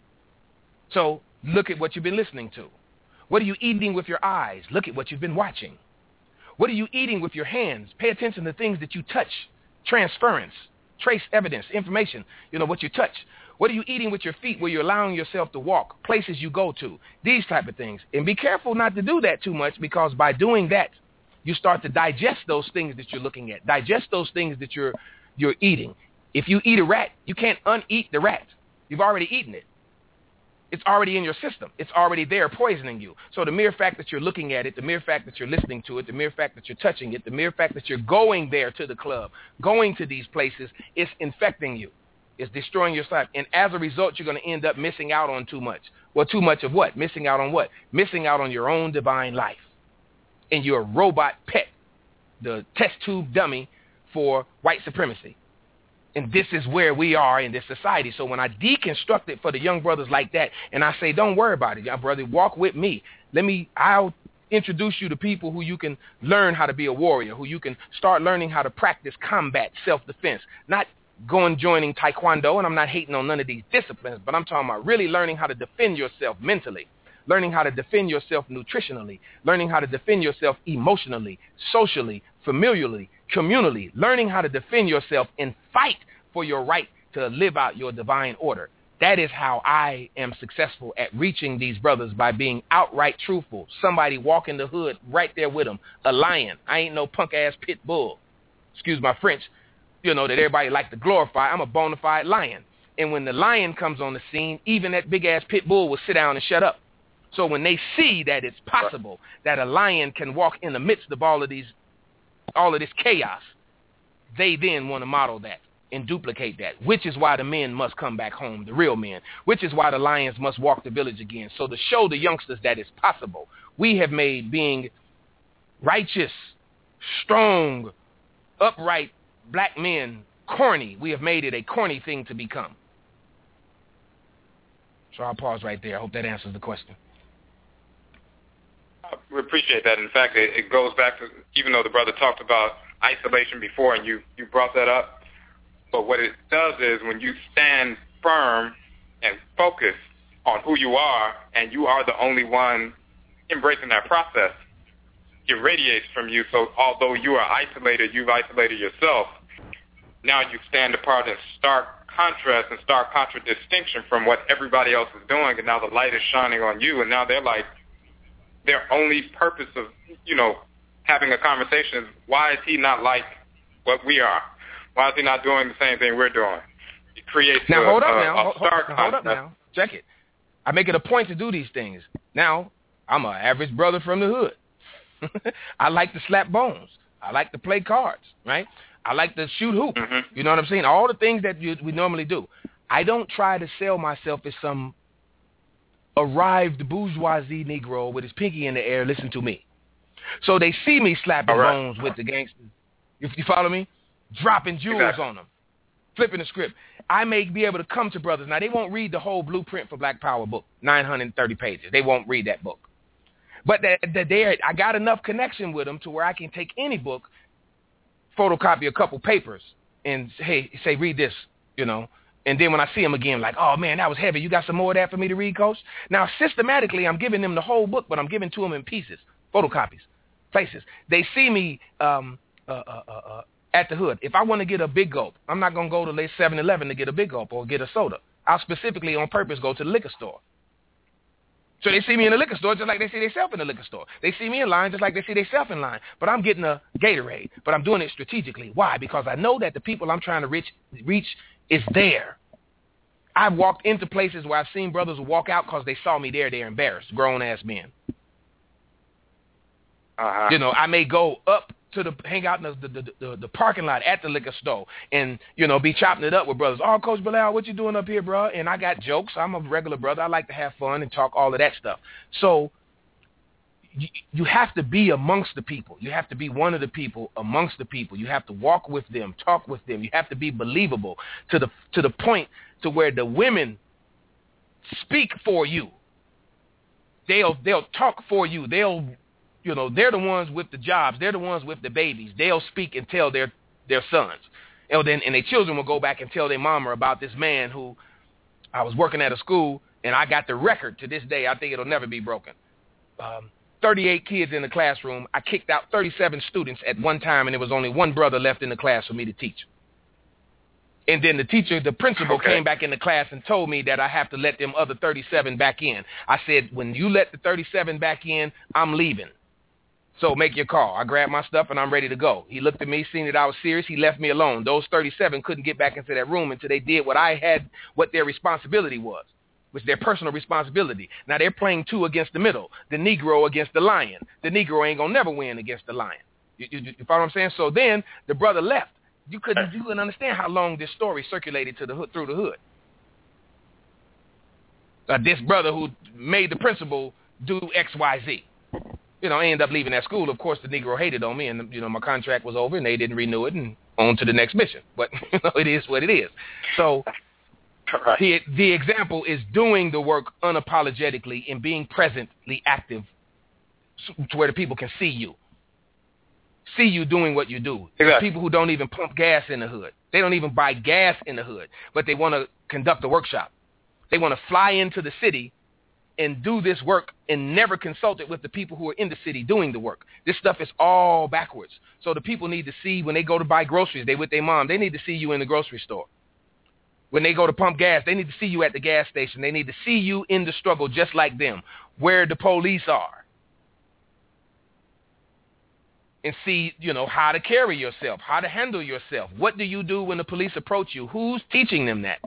So look at what you've been listening to. What are you eating with your eyes? Look at what you've been watching. What are you eating with your hands? Pay attention to things that you touch. Transference, trace evidence, information, what you touch. What are you eating with your feet where you're allowing yourself to walk, places you go to, these type of things. And be careful not to do that too much because by doing that, you start to digest those things that you're looking at. Digest those things that you're eating. If you eat a rat, you can't uneat the rat. You've already eaten it. It's already in your system. It's already there poisoning you. So the mere fact that you're looking at it, the mere fact that you're listening to it, the mere fact that you're touching it, the mere fact that you're going there to the club, going to these places, it's infecting you. It's destroying your life. And as a result, you're going to end up missing out on too much. Well, too much of what? Missing out on what? Missing out on your own divine life. And you're a robot pet, the test tube dummy for white supremacy. And this is where we are in this society. So when I deconstruct it for the young brothers like that, and I say, don't worry about it, young brother, walk with me. I'll introduce you to people who you can learn how to be a warrior, who you can start learning how to practice combat, self-defense. Not joining Taekwondo, and I'm not hating on none of these disciplines, but I'm talking about really learning how to defend yourself mentally, learning how to defend yourself nutritionally, learning how to defend yourself emotionally, socially, familiarly, communally, learning how to defend yourself and fight for your right to live out your divine order. That is how I am successful at reaching these brothers, by being outright truthful. Somebody walking the hood right there with them, a lion. I ain't no punk-ass pit bull. Excuse my French, that everybody like to glorify. I'm a bona fide lion. And when the lion comes on the scene, even that big-ass pit bull will sit down and shut up. So when they see that it's possible that a lion can walk in the midst of all of this chaos, they then want to model that and duplicate that, which is why the men must come back home, the real men, which is why the lions must walk the village again. So to show the youngsters that it's possible, we have made being righteous, strong, upright black men corny. We have made it a corny thing to become. So I'll pause right there. I hope that answers the question. We appreciate that. In fact, it goes back to, even though the brother talked about isolation before, and you brought that up, but what it does is when you stand firm and focus on who you are, and you are the only one embracing that process, it radiates from you. So although you are isolated, you've isolated yourself, now you stand apart in stark contrast and stark contradistinction from what everybody else is doing, and now the light is shining on you, and now they're like, their only purpose of, having a conversation is, why is he not like what we are? Why is he not doing the same thing we're doing? It creates hold up now. Check it. I make it a point to do these things. Now, I'm an average brother from the hood. I like to slap bones. I like to play cards, right? I like to shoot hoop. Mm-hmm. You know what I'm saying? All the things that we normally do. I don't try to sell myself as some arrived bourgeoisie Negro with his pinky in the air. Listen to me. So they see me slapping bones with the gangsters. You follow me? Dropping jewels on them, flipping the script. I may be able to come to brothers. Now, they won't read the whole Blueprint for Black Power book, 930 pages. They won't read that book. But I got enough connection with them to where I can take any book, photocopy a couple papers, and say, read this, And then when I see them again, like, oh, man, that was heavy. You got some more of that for me to read, Coach? Now, systematically, I'm giving them the whole book, but I'm giving to them in pieces, photocopies, places. They see me at the hood. If I want to get a big gulp, I'm not going to go to 7-Eleven to get a big gulp or get a soda. I'll specifically on purpose go to the liquor store. So they see me in the liquor store just like they see themselves in the liquor store. They see me in line just like they see themselves in line. But I'm getting a Gatorade. But I'm doing it strategically. Why? Because I know that the people I'm trying to reach is there. I've walked into places where I've seen brothers walk out because they saw me there. They're embarrassed, grown-ass men. Uh-huh. I may go up to hang out in the parking lot at the liquor store and, be chopping it up with brothers. Oh, Coach Bilal, what you doing up here, bro? And I got jokes. I'm a regular brother. I like to have fun and talk all of that stuff. So you have to be amongst the people. You have to be one of the people amongst the people. You have to walk with them, talk with them. You have to be believable to the point to where the women speak for you. They'll talk for you. They're the ones with the jobs. They're the ones with the babies. They'll speak and tell their sons. And their children will go back and tell their mama about this man who I was working at a school, and I got the record to this day. I think it'll never be broken. 38 kids in the classroom. I kicked out 37 students at one time, and there was only one brother left in the class for me to teach. And then the principal came back in the class and told me that I have to let them other 37 back in. I said, when you let the 37 back in, I'm leaving. So make your call. I grabbed my stuff and I'm ready to go. He looked at me, seen that I was serious. He left me alone. Those 37 couldn't get back into that room until they did what their responsibility was, which their personal responsibility. Now they're playing two against the middle, the Negro against the lion. The Negro ain't gonna never win against the lion. You follow what I'm saying? So then the brother left. You couldn't understand how long this story circulated through the hood. This brother who made the principal do X, Y, Z. I ended up leaving that school. Of course, the Negro hated on me, and my contract was over, and they didn't renew it, and on to the next mission. But it is what it is. So the example is doing the work unapologetically and being presently active to where the people can see you. see you doing what you do. Exactly. People who don't even pump gas in the hood. They don't even buy gas in the hood, but they want to conduct a workshop. They want to fly into the city and do this work and never consult it with the people who are in the city doing the work. This stuff is all backwards. So the people need to see when they go to buy groceries, they with their mom, they need to see you in the grocery store. When they go to pump gas, they need to see you at the gas station. They need to see you in the struggle just like them, where the police are. And see, how to carry yourself, how to handle yourself. What do you do when the police approach you? Who's teaching them that?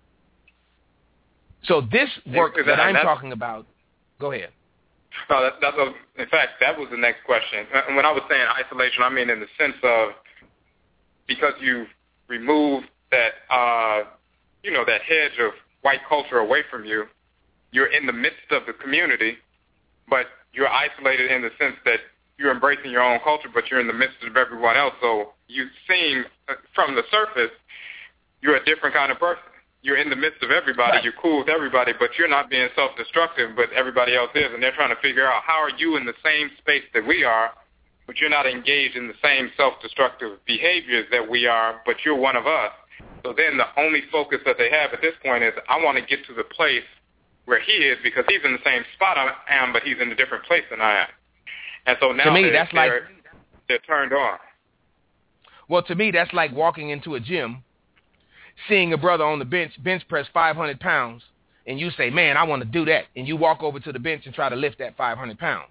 So this work that I'm talking about, go ahead. No, in fact, that was the next question. When I was saying isolation, I mean in the sense of because you remove that, that hedge of white culture away from you, you're in the midst of the community, but you're isolated in the sense that you're embracing your own culture, but you're in the midst of everyone else. So you seem, from the surface, you're a different kind of person. You're in the midst of everybody. Right. You're cool with everybody, but you're not being self-destructive, but everybody else is, and they're trying to figure out how are you in the same space that we are, but you're not engaged in the same self-destructive behaviors that we are, but you're one of us. So then the only focus that they have at this point is, I want to get to the place where he is because he's in the same spot I am, but he's in a different place than I am. And so now they're turned on. Well, to me, that's like walking into a gym, seeing a brother on the bench press 500 pounds, and you say, man, I want to do that. And you walk over to the bench and try to lift that 500 pounds.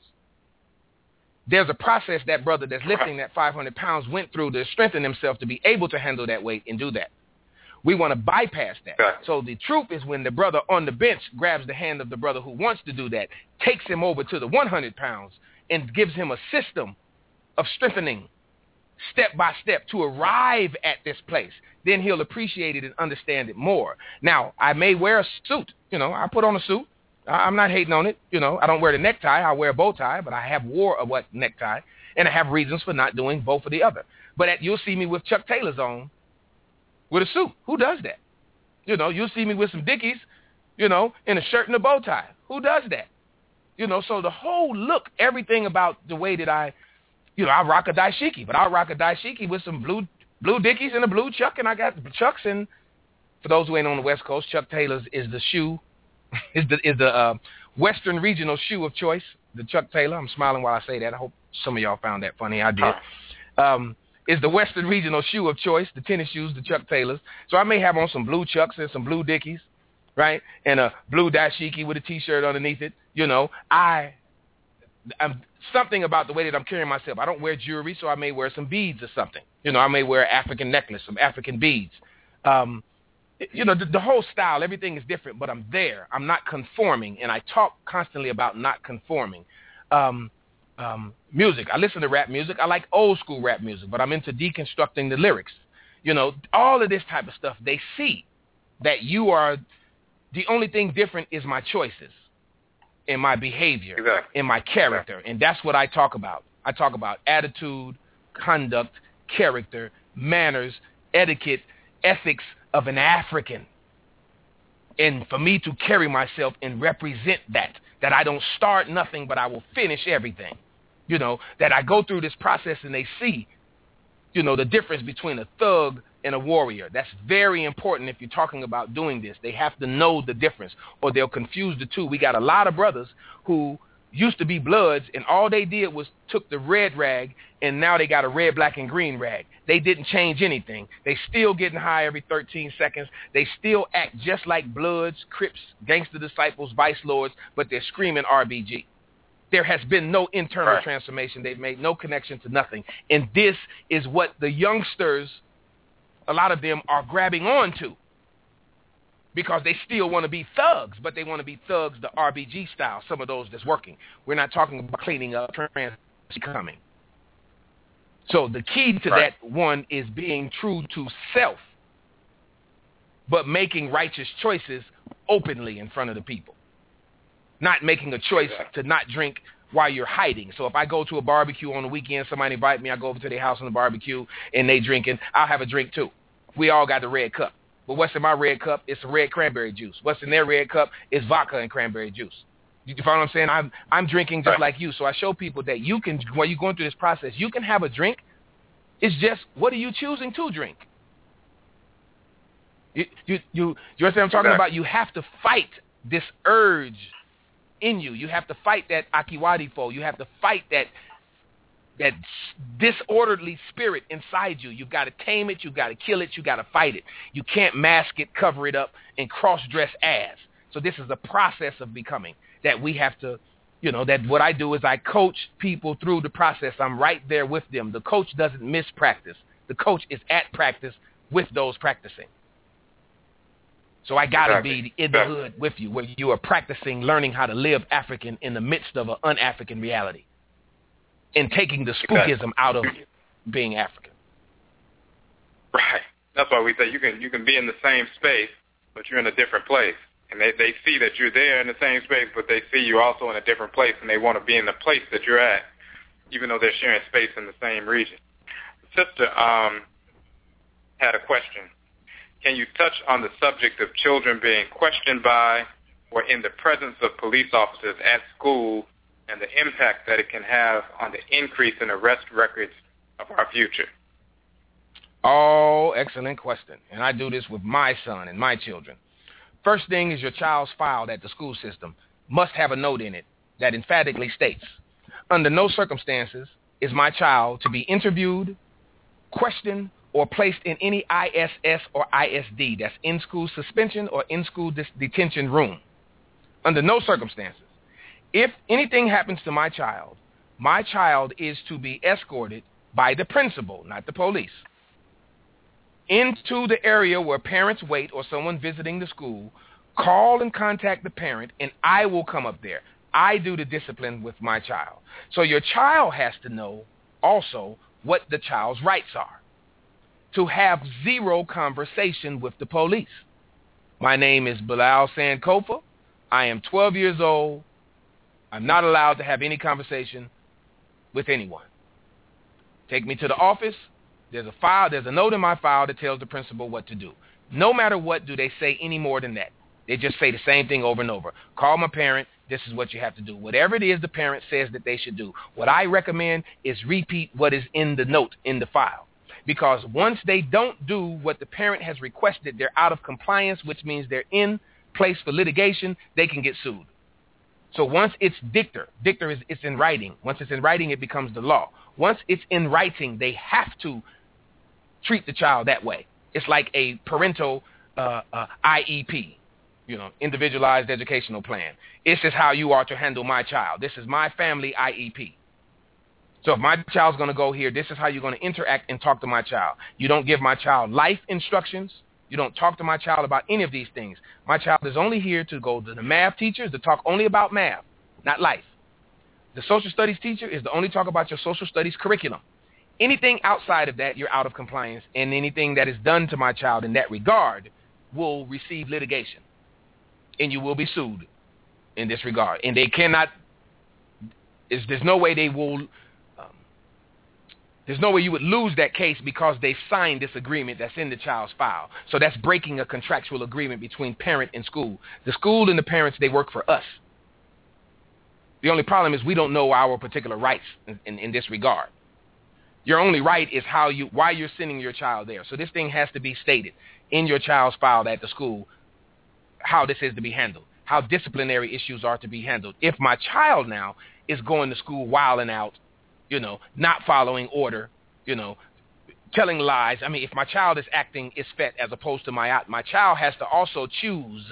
There's a process that brother that's lifting that 500 pounds went through to strengthen himself to be able to handle that weight and do that. We want to bypass that. So the truth is when the brother on the bench grabs the hand of the brother who wants to do that, takes him over to the 100 pounds, and gives him a system of strengthening step by step to arrive at this place, then he'll appreciate it and understand it more. Now, I may wear a suit. I put on a suit. I'm not hating on it. I don't wear the necktie. I wear a bow tie, but I have wore a necktie, and I have reasons for not doing both or the other. But you'll see me with Chuck Taylors on with a suit. Who does that? You'll see me with some Dickies, in a shirt and a bow tie. Who does that? So the whole look, everything about the way that I rock a dashiki, but I'll rock a dashiki with some blue Dickies and a blue Chuck, and I got Chucks. And for those who ain't on the West Coast, Chuck Taylor's is the shoe, is the Western regional shoe of choice. The Chuck Taylor. I'm smiling while I say that. I hope some of y'all found that funny. I did. Is the Western regional shoe of choice. The tennis shoes, the Chuck Taylors. So I may have on some blue Chucks and some blue Dickies, right, and a blue dashiki with a T-shirt underneath it. I'm something about the way that I'm carrying myself. I don't wear jewelry, so I may wear some beads or something. I may wear an African necklace, some African beads. The whole style, everything is different, but I'm there. I'm not conforming, and I talk constantly about not conforming. Music, I listen to rap music. I like old school rap music, but I'm into deconstructing the lyrics. All of this type of stuff, they see that you are, the only thing different is my choices. In my behavior, exactly. In my character. And that's what I talk about. I talk about attitude, conduct, character, manners, etiquette, ethics of an African. And for me to carry myself and represent that I don't start nothing, but I will finish everything. That I go through this process and they see, the difference between a thug and a warrior. That's very important if you're talking about doing this. They have to know the difference or they'll confuse the two. We got a lot of brothers who used to be Bloods and all they did was took the red rag and now they got a red, black, and green rag. They didn't change anything. They still getting high every 13 seconds. They still act just like Bloods, Crips, Gangster Disciples, Vice Lords, but they're screaming RBG. There has been no internal transformation. They've made no connection to nothing. And this is what the youngsters, a lot of them are grabbing on to because they still want to be thugs, but they want to be thugs the RBG style, some of those that's working. We're not talking about cleaning up, coming. So the key to that one is being true to self, but making righteous choices openly in front of the people. Not making a choice to not drink while you're hiding. So if I go to a barbecue on the weekend, somebody invite me, I go over to their house on the barbecue, and they drinking, I'll have a drink too. We all got the red cup. But what's in my red cup? It's red cranberry juice. What's in their red cup is vodka and cranberry juice. You follow what I'm saying? I'm drinking just like you. So I show people that you can, while you're going through this process, you can have a drink. It's just, what are you choosing to drink? You understand what I'm talking about? You have to fight this urge in you. You have to fight that akiwadifo. You have to fight that disorderly spirit inside you. You've got to tame it. You've got to kill it. You've got to fight it. You can't mask it, cover it up, and cross-dress as. So this is a process of becoming that we have to, that what I do is I coach people through the process. I'm right there with them. The coach doesn't miss practice. The coach is at practice with those practicing. So I got to be in the hood with you, where you are practicing learning how to live African in the midst of an un-African reality and taking the spookism out of being African. Right. That's why we say you can be in the same space, but you're in a different place. And they see that you're there in the same space, but they see you also in a different place, and they want to be in the place that you're at, even though they're sharing space in the same region. Sister had a question. Can you touch on the subject of children being questioned by or in the presence of police officers at school and the impact that it can have on the increase in arrest records of our future? Oh, excellent question. And I do this with my son and my children. First thing is your child's file at the school system must have a note in it that emphatically states, under no circumstances is my child to be interviewed, questioned, or placed in any ISS or ISD, that's in-school suspension or in-school detention room. Under no circumstances. If anything happens to my child is to be escorted by the principal, not the police, into the area where parents wait or someone visiting the school. Call and contact the parent, and I will come up there. I do the discipline with my child. So your child has to know also what the child's rights are. To have zero conversation with the police. My name is Bilal Sankofa. I am 12 years old. I'm not allowed to have any conversation with anyone. Take me to the office. There's a file, there's a note in my file that tells the principal what to do. No matter what do they say any more than that. They just say the same thing over and over. Call my parent, this is what you have to do. Whatever it is the parent says that they should do. What I recommend is repeat what is in the note, in the file. Because once they don't do what the parent has requested, they're out of compliance, which means they're in place for litigation, they can get sued. So once it's dicta is it's in writing. Once it's in writing, it becomes the law. Once it's in writing, they have to treat the child that way. It's like a parental IEP, individualized educational plan. This is how you are to handle my child. This is my family IEP. So if my child's going to go here, this is how you're going to interact and talk to my child. You don't give my child life instructions. You don't talk to my child about any of these things. My child is only here to go to the math teachers to talk only about math, not life. The social studies teacher is to only talk about your social studies curriculum. Anything outside of that, you're out of compliance, and anything that is done to my child in that regard will receive litigation, and you will be sued in this regard. And they cannot, there's no way they will, there's no way you would lose that case because they signed this agreement that's in the child's file. So that's breaking a contractual agreement between parent and school. The school and the parents, they work for us. The only problem is we don't know our particular rights in this regard. Your only right is why you're sending your child there. So this thing has to be stated in your child's file at the school, how this is to be handled, how disciplinary issues are to be handled. If my child now is going to school wilding out, not following order, telling lies. I mean, if my child is acting isfet as opposed to my child has to also choose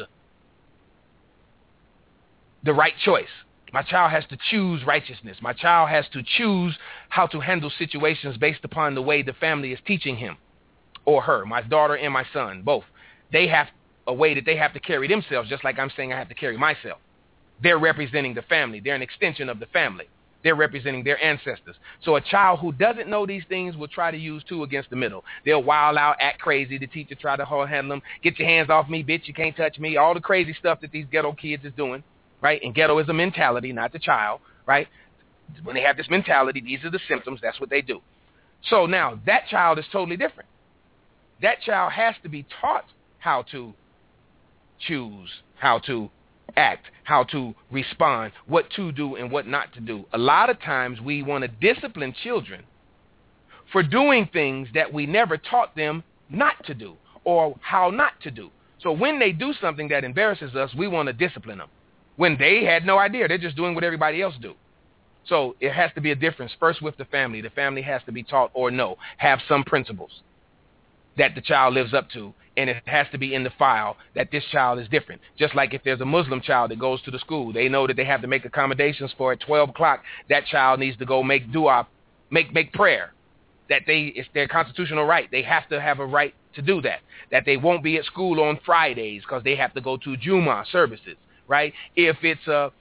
the right choice. My child has to choose righteousness. My child has to choose how to handle situations based upon the way the family is teaching him or her, my daughter and my son, both. They have a way that they have to carry themselves, just like I'm saying I have to carry myself. They're representing the family. They're an extension of the family. They're representing their ancestors. So a child who doesn't know these things will try to use two against the middle. They'll wild out, act crazy. The teacher try to handle them. Get your hands off me, bitch. You can't touch me. All the crazy stuff that these ghetto kids is doing. Right? And ghetto is a mentality, not the child, right? When they have this mentality, these are the symptoms. That's what they do. So now that child is totally different. That child has to be taught how to choose, how to act, how to respond, what to do and what not to do. A lot of times we want to discipline children for doing things that we never taught them not to do or how not to do. So when they do something that embarrasses us, we want to discipline them when they had no idea. They're just doing what everybody else do. So it has to be a difference first with the family. The family has to be taught or have some principles that the child lives up to, and it has to be in the file that this child is different. Just like if there's a Muslim child that goes to the school, they know that they have to make accommodations for at 12 o'clock. That child needs to go make dua, make prayer. That it's their constitutional right. They have to have a right to do that. That they won't be at school on Fridays because they have to go to Jummah services, right? If it's a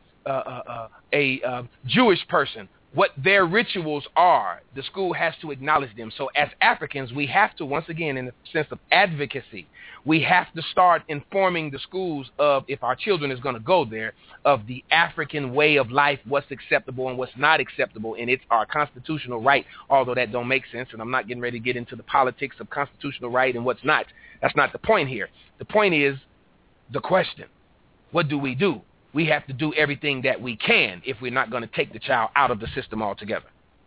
Jewish person, what their rituals are, the school has to acknowledge them. So as Africans, we have to, once again, in the sense of advocacy, we have to start informing the schools of, if our children is going to go there, of the African way of life, what's acceptable and what's not acceptable, and it's our constitutional right, although that don't make sense, and I'm not getting ready to get into the politics of constitutional right and what's not. That's not the point here. The point is the question. What do? We have to do everything that we can if we're not going to take the child out of the system altogether.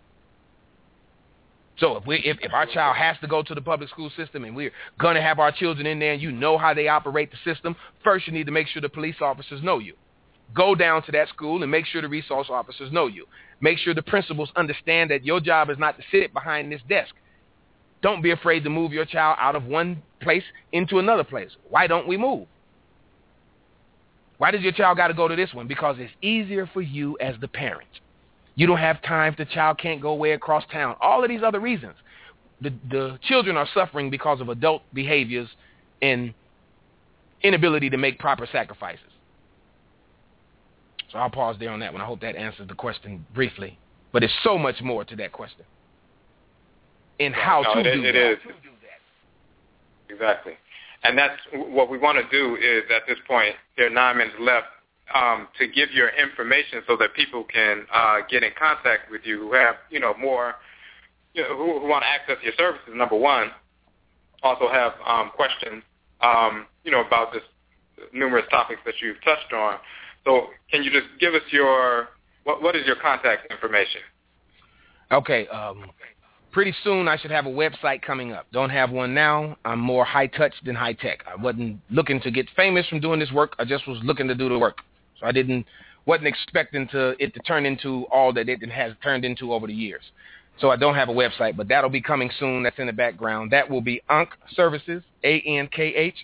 So if our child has to go to the public school system and we're going to have our children in there and you know how they operate the system, first you need to make sure the police officers know you. Go down to that school and make sure the resource officers know you. Make sure the principals understand that your job is not to sit behind this desk. Don't be afraid to move your child out of one place into another place. Why don't we move? Why does your child got to go to this one? Because it's easier for you as the parent. You don't have time. The child can't go way across town. All of these other reasons. The children are suffering because of adult behaviors and inability to make proper sacrifices. So I'll pause there on that one. I hope that answers the question briefly. But there's so much more to that question. And how to do that. Exactly. And that's what we want to do is, at this point, there are 9 minutes left, to give your information so that people can get in contact with you who have, more, who want to access your services, number one. Also have questions, about this numerous topics that you've touched on. So can you just give us what is your contact information? Okay. Pretty soon I should have a website coming up. Don't have one now. I'm more high-touch than high-tech. I wasn't looking to get famous from doing this work. I just was looking to do the work. So I wasn't expecting it to turn into all that it has turned into over the years. So I don't have a website, but that'll be coming soon. That's in the background. That will be Ankh Services, ANKH,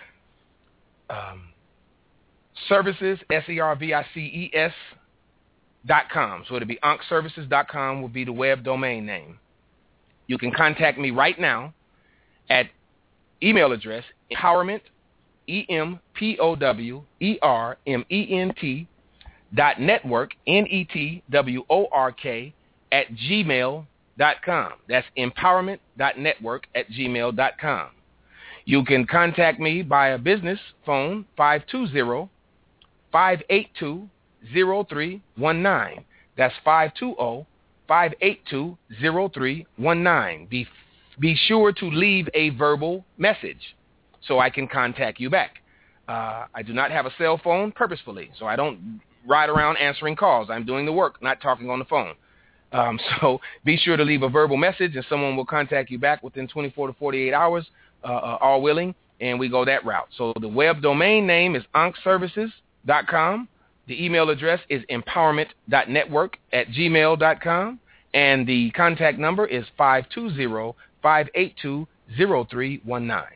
services, SERVICES.com. So it'll be ankhservices.com will be the web domain name. You can contact me right now at email address empowerment, EMPOWERMENT .network, NETWORK @gmail.com. That's empowerment.network@gmail.com. You can contact me by a business phone, 520-582-0319. That's 520-582-0319. Be sure to leave a verbal message so I can contact you back. I do not have a cell phone purposefully, so I don't ride around answering calls. I'm doing the work, not talking on the phone. So be sure to leave a verbal message, and someone will contact you back within 24 to 48 hours, all willing, and we go that route. So the web domain name is ankhservices.com. The email address is empowerment.network@gmail.com, and the contact number is 520-582-0319.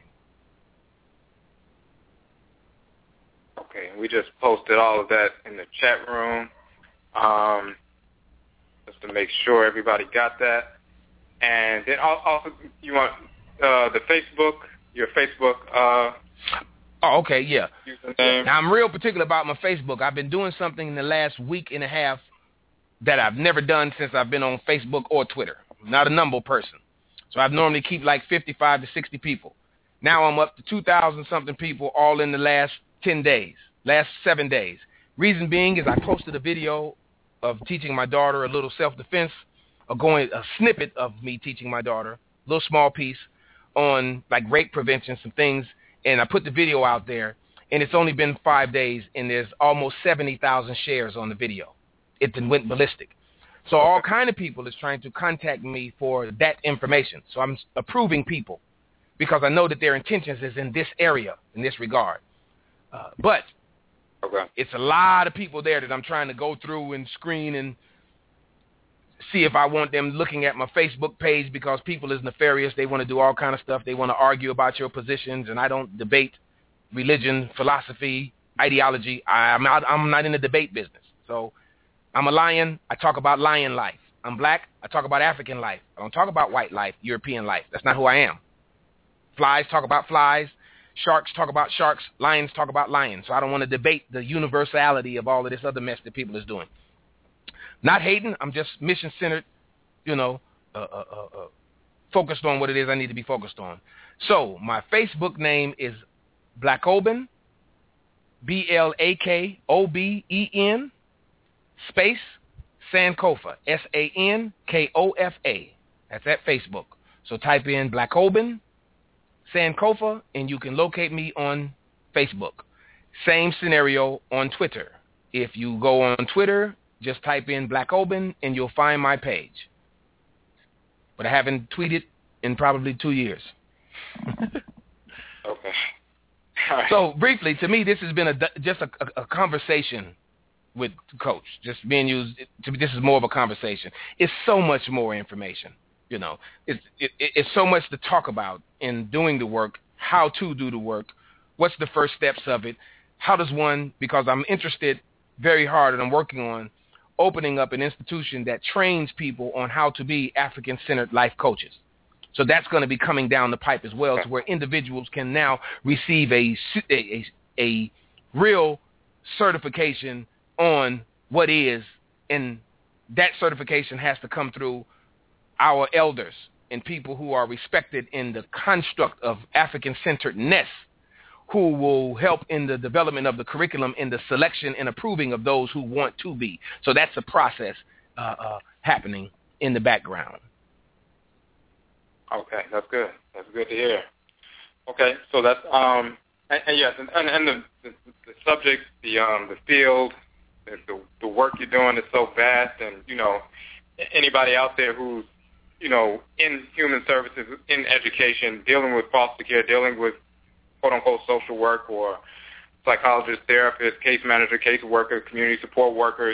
Okay, we just posted all of that in the chat room, just to make sure everybody got that. And then also, you want the Facebook, your Facebook. Oh, okay, yeah. Username. Now, I'm real particular about my Facebook. I've been doing something in the last week and a half that I've never done since I've been on Facebook or Twitter. I'm not a number person. So I normally keep like 55 to 60 people. Now I'm up to 2,000-something people all in the last 10 days, last 7 days. Reason being is I posted a video of teaching my daughter a little self-defense, a snippet of me teaching my daughter, a little small piece on like rape prevention, some things, and I put the video out there, And it's only been 5 days, and there's almost 70,000 shares on the video. It then went ballistic. So all kind of people is trying to contact me for that information. So I'm approving people because I know that their intentions is in this area, in this regard. But it's a lot of people there that I'm trying to go through and screen and see if I want them looking at my Facebook page, because people is nefarious. They want to do all kind of stuff. They want to argue about your positions, and I don't debate religion, philosophy, ideology. I'm not in the debate business. So I'm a lion. I talk about lion life. I'm black. I talk about African life. I don't talk about white life, European life. That's not who I am. Flies talk about flies. Sharks talk about sharks. Lions talk about lions. So I don't want to debate the universality of all of this other mess that people is doing. Not hating. I'm just mission-centered, focused on what it is I need to be focused on. So my Facebook name is Blackoben, Blakoben, space, Sankofa, Sankofa. That's at Facebook. So type in Blackoben, Sankofa, and you can locate me on Facebook. Same scenario on Twitter. If you go on Twitter, just type in Blackoben, and you'll find my page. But I haven't tweeted in probably 2 years. Okay. So briefly, to me, this has been just a conversation with Coach. Just being used, to me, this is more of a conversation. It's so much more information. It's so much to talk about in doing the work, how to do the work, what's the first steps of it, how does one, because I'm interested very hard and I'm working on opening up an institution that trains people on how to be African-centered life coaches. So that's going to be coming down the pipe as well, to where individuals can now receive a real certification on what is, and that certification has to come through our elders and people who are respected in the construct of African-centeredness, who will help in the development of the curriculum, in the selection and approving of those who want to be. So that's a process happening in the background. Okay, that's good. That's good to hear. Okay, so that's and yes, and the subject, the field, the work you're doing is so vast, and anybody out there who's in human services, in education, dealing with foster care, dealing with quote unquote social work, or psychologists, therapists, case manager, case worker, community support workers,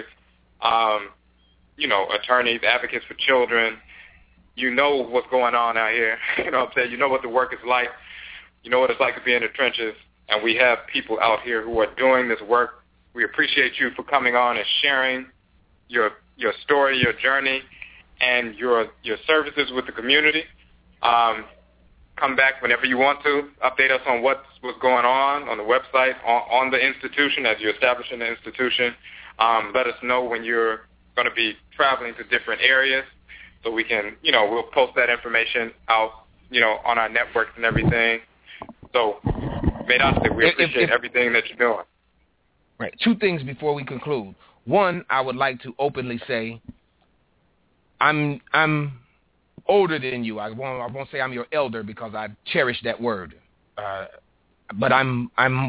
attorneys, advocates for children. You know what's going on out here. You know what I'm saying? You know what the work is like. You know what it's like to be in the trenches. And we have people out here who are doing this work. We appreciate you for coming on and sharing your story, your journey, and your services with the community. Come back whenever you want to. Update us on what's going on the website, on the institution as you're establishing the institution. Let us know when you're going to be traveling to different areas, so we can, we'll post that information out, on our networks and everything. So, we appreciate everything that you're doing. Right. 2 things before we conclude. One, I would like to openly say, I'm older than you. I won't say I'm your elder because I cherish that word. But I'm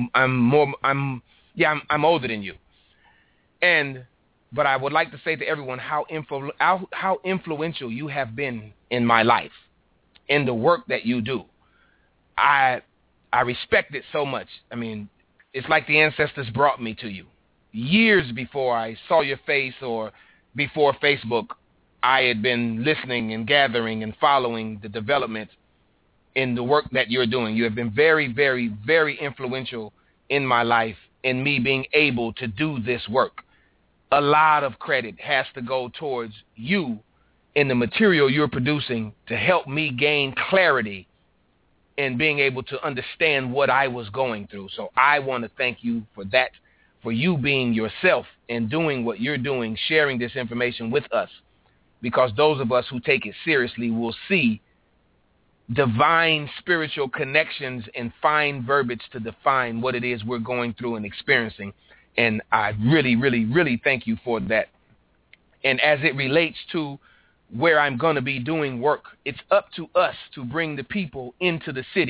older than you. But I would like to say to everyone how influential you have been in my life, in the work that you do. I respect it so much. I mean, it's like the ancestors brought me to you. Years before I saw your face, or before Facebook, I had been listening and gathering and following the development in the work that you're doing. You have been very, very, very influential in my life, in me being able to do this work. A lot of credit has to go towards you in the material you're producing to help me gain clarity in being able to understand what I was going through. So I want to thank you for that, for you being yourself and doing what you're doing, sharing this information with us, because those of us who take it seriously will see divine spiritual connections and fine verbiage to define what it is we're going through and experiencing. And I really, really, really thank you for that. And as it relates to where I'm going to be doing work, it's up to us to bring the people into the city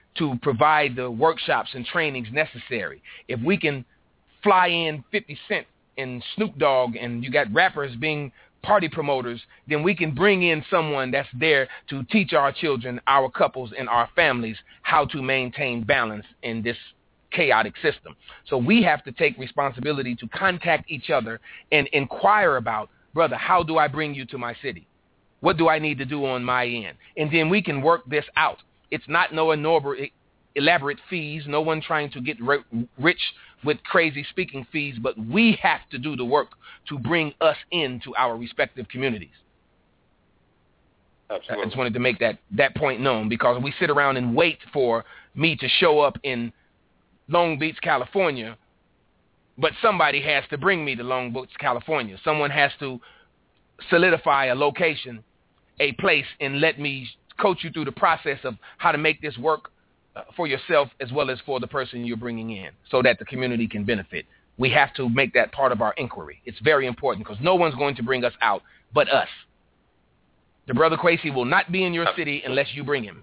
to provide the workshops and trainings necessary. If we can fly in 50 Cent and Snoop Dogg and you got rappers being party promoters, then we can bring in someone that's there to teach our children, our couples, and our families how to maintain balance in this chaotic system. So we have to take responsibility to contact each other and inquire about, brother, how do I bring you to my city? What do I need to do on my end? And then we can work this out. It's not no elaborate fees, no one trying to get rich with crazy speaking fees, but we have to do the work to bring us into our respective communities. Absolutely. I just wanted to make that point known, because we sit around and wait for me to show up in Long Beach, California, but somebody has to bring me to Long Beach, California. Someone has to solidify a location, a place, and let me coach you through the process of how to make this work for yourself as well as for the person you're bringing in, so that the community can benefit. We have to make that part of our inquiry. It's very important, because no one's going to bring us out but us. The Brother Kwesi will not be in your city unless you bring him.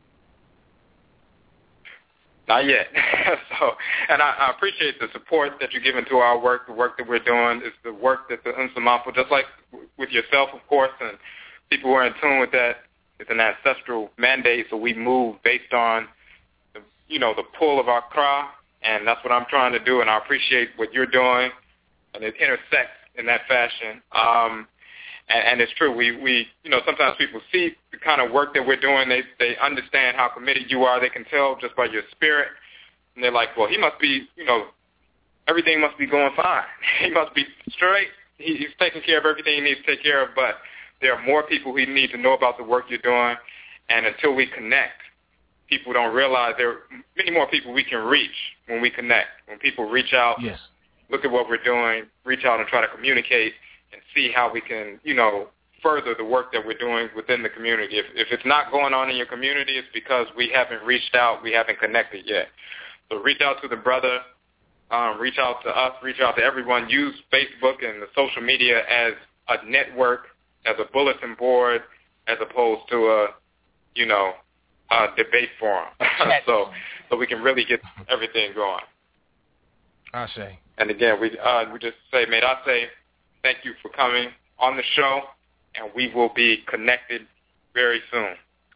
Not yet. And I appreciate the support that you're giving to our work, the work that we're doing. It's the work that the Nsamafu, just like with yourself, of course, and people who are in tune with that, it's an ancestral mandate, so we move based on the pull of our Kra, and that's what I'm trying to do, and I appreciate what you're doing, and it intersects in that fashion. And it's true. We sometimes people see the kind of work that we're doing. They understand how committed you are. They can tell just by your spirit, and they're like, well, he must be, everything must be going fine. He must be straight. He's taking care of everything he needs to take care of, but there are more people who need to know about the work you're doing, and until we connect, people don't realize there are many more people we can reach when we connect. When people reach out, yes, look at what we're doing, reach out and try to communicate and see how we can, further the work that we're doing within the community. If it's not going on in your community, it's because we haven't reached out, we haven't connected yet. So reach out to the brother, reach out to us, reach out to everyone. Use Facebook and the social media as a network, as a bulletin board, as opposed to a debate forum. so we can really get everything going. I say. And again, we just say, may I say, thank you for coming on the show, and we will be connected very soon.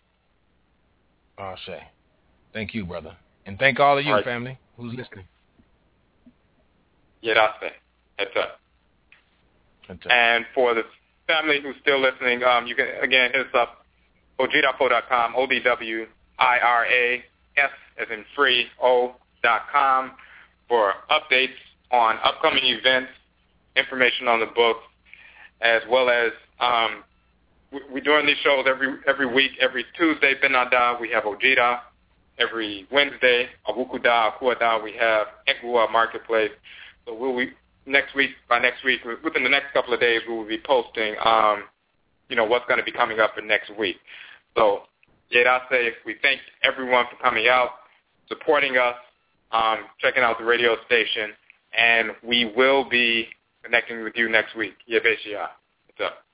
I say. Thank you, brother. And thank all of you, all right, family, who's listening. Yeah, I say. Heads up. And for the family who's still listening, you can, again, hit us up, ojirapo.com, ODWIRAS as in free, O.com, for updates on upcoming events, information on the book, as well as we're doing these shows every week. Every Tuesday, Benada, we have Ojira. Every Wednesday, Awukuda, Akuada, we have Ekua Marketplace. So by next week, within the next couple of days, we will be posting, what's going to be coming up for next week. So, Yerase, we thank everyone for coming out, supporting us, checking out the radio station, and we will be connecting with you next week. Yebeshia. What's up?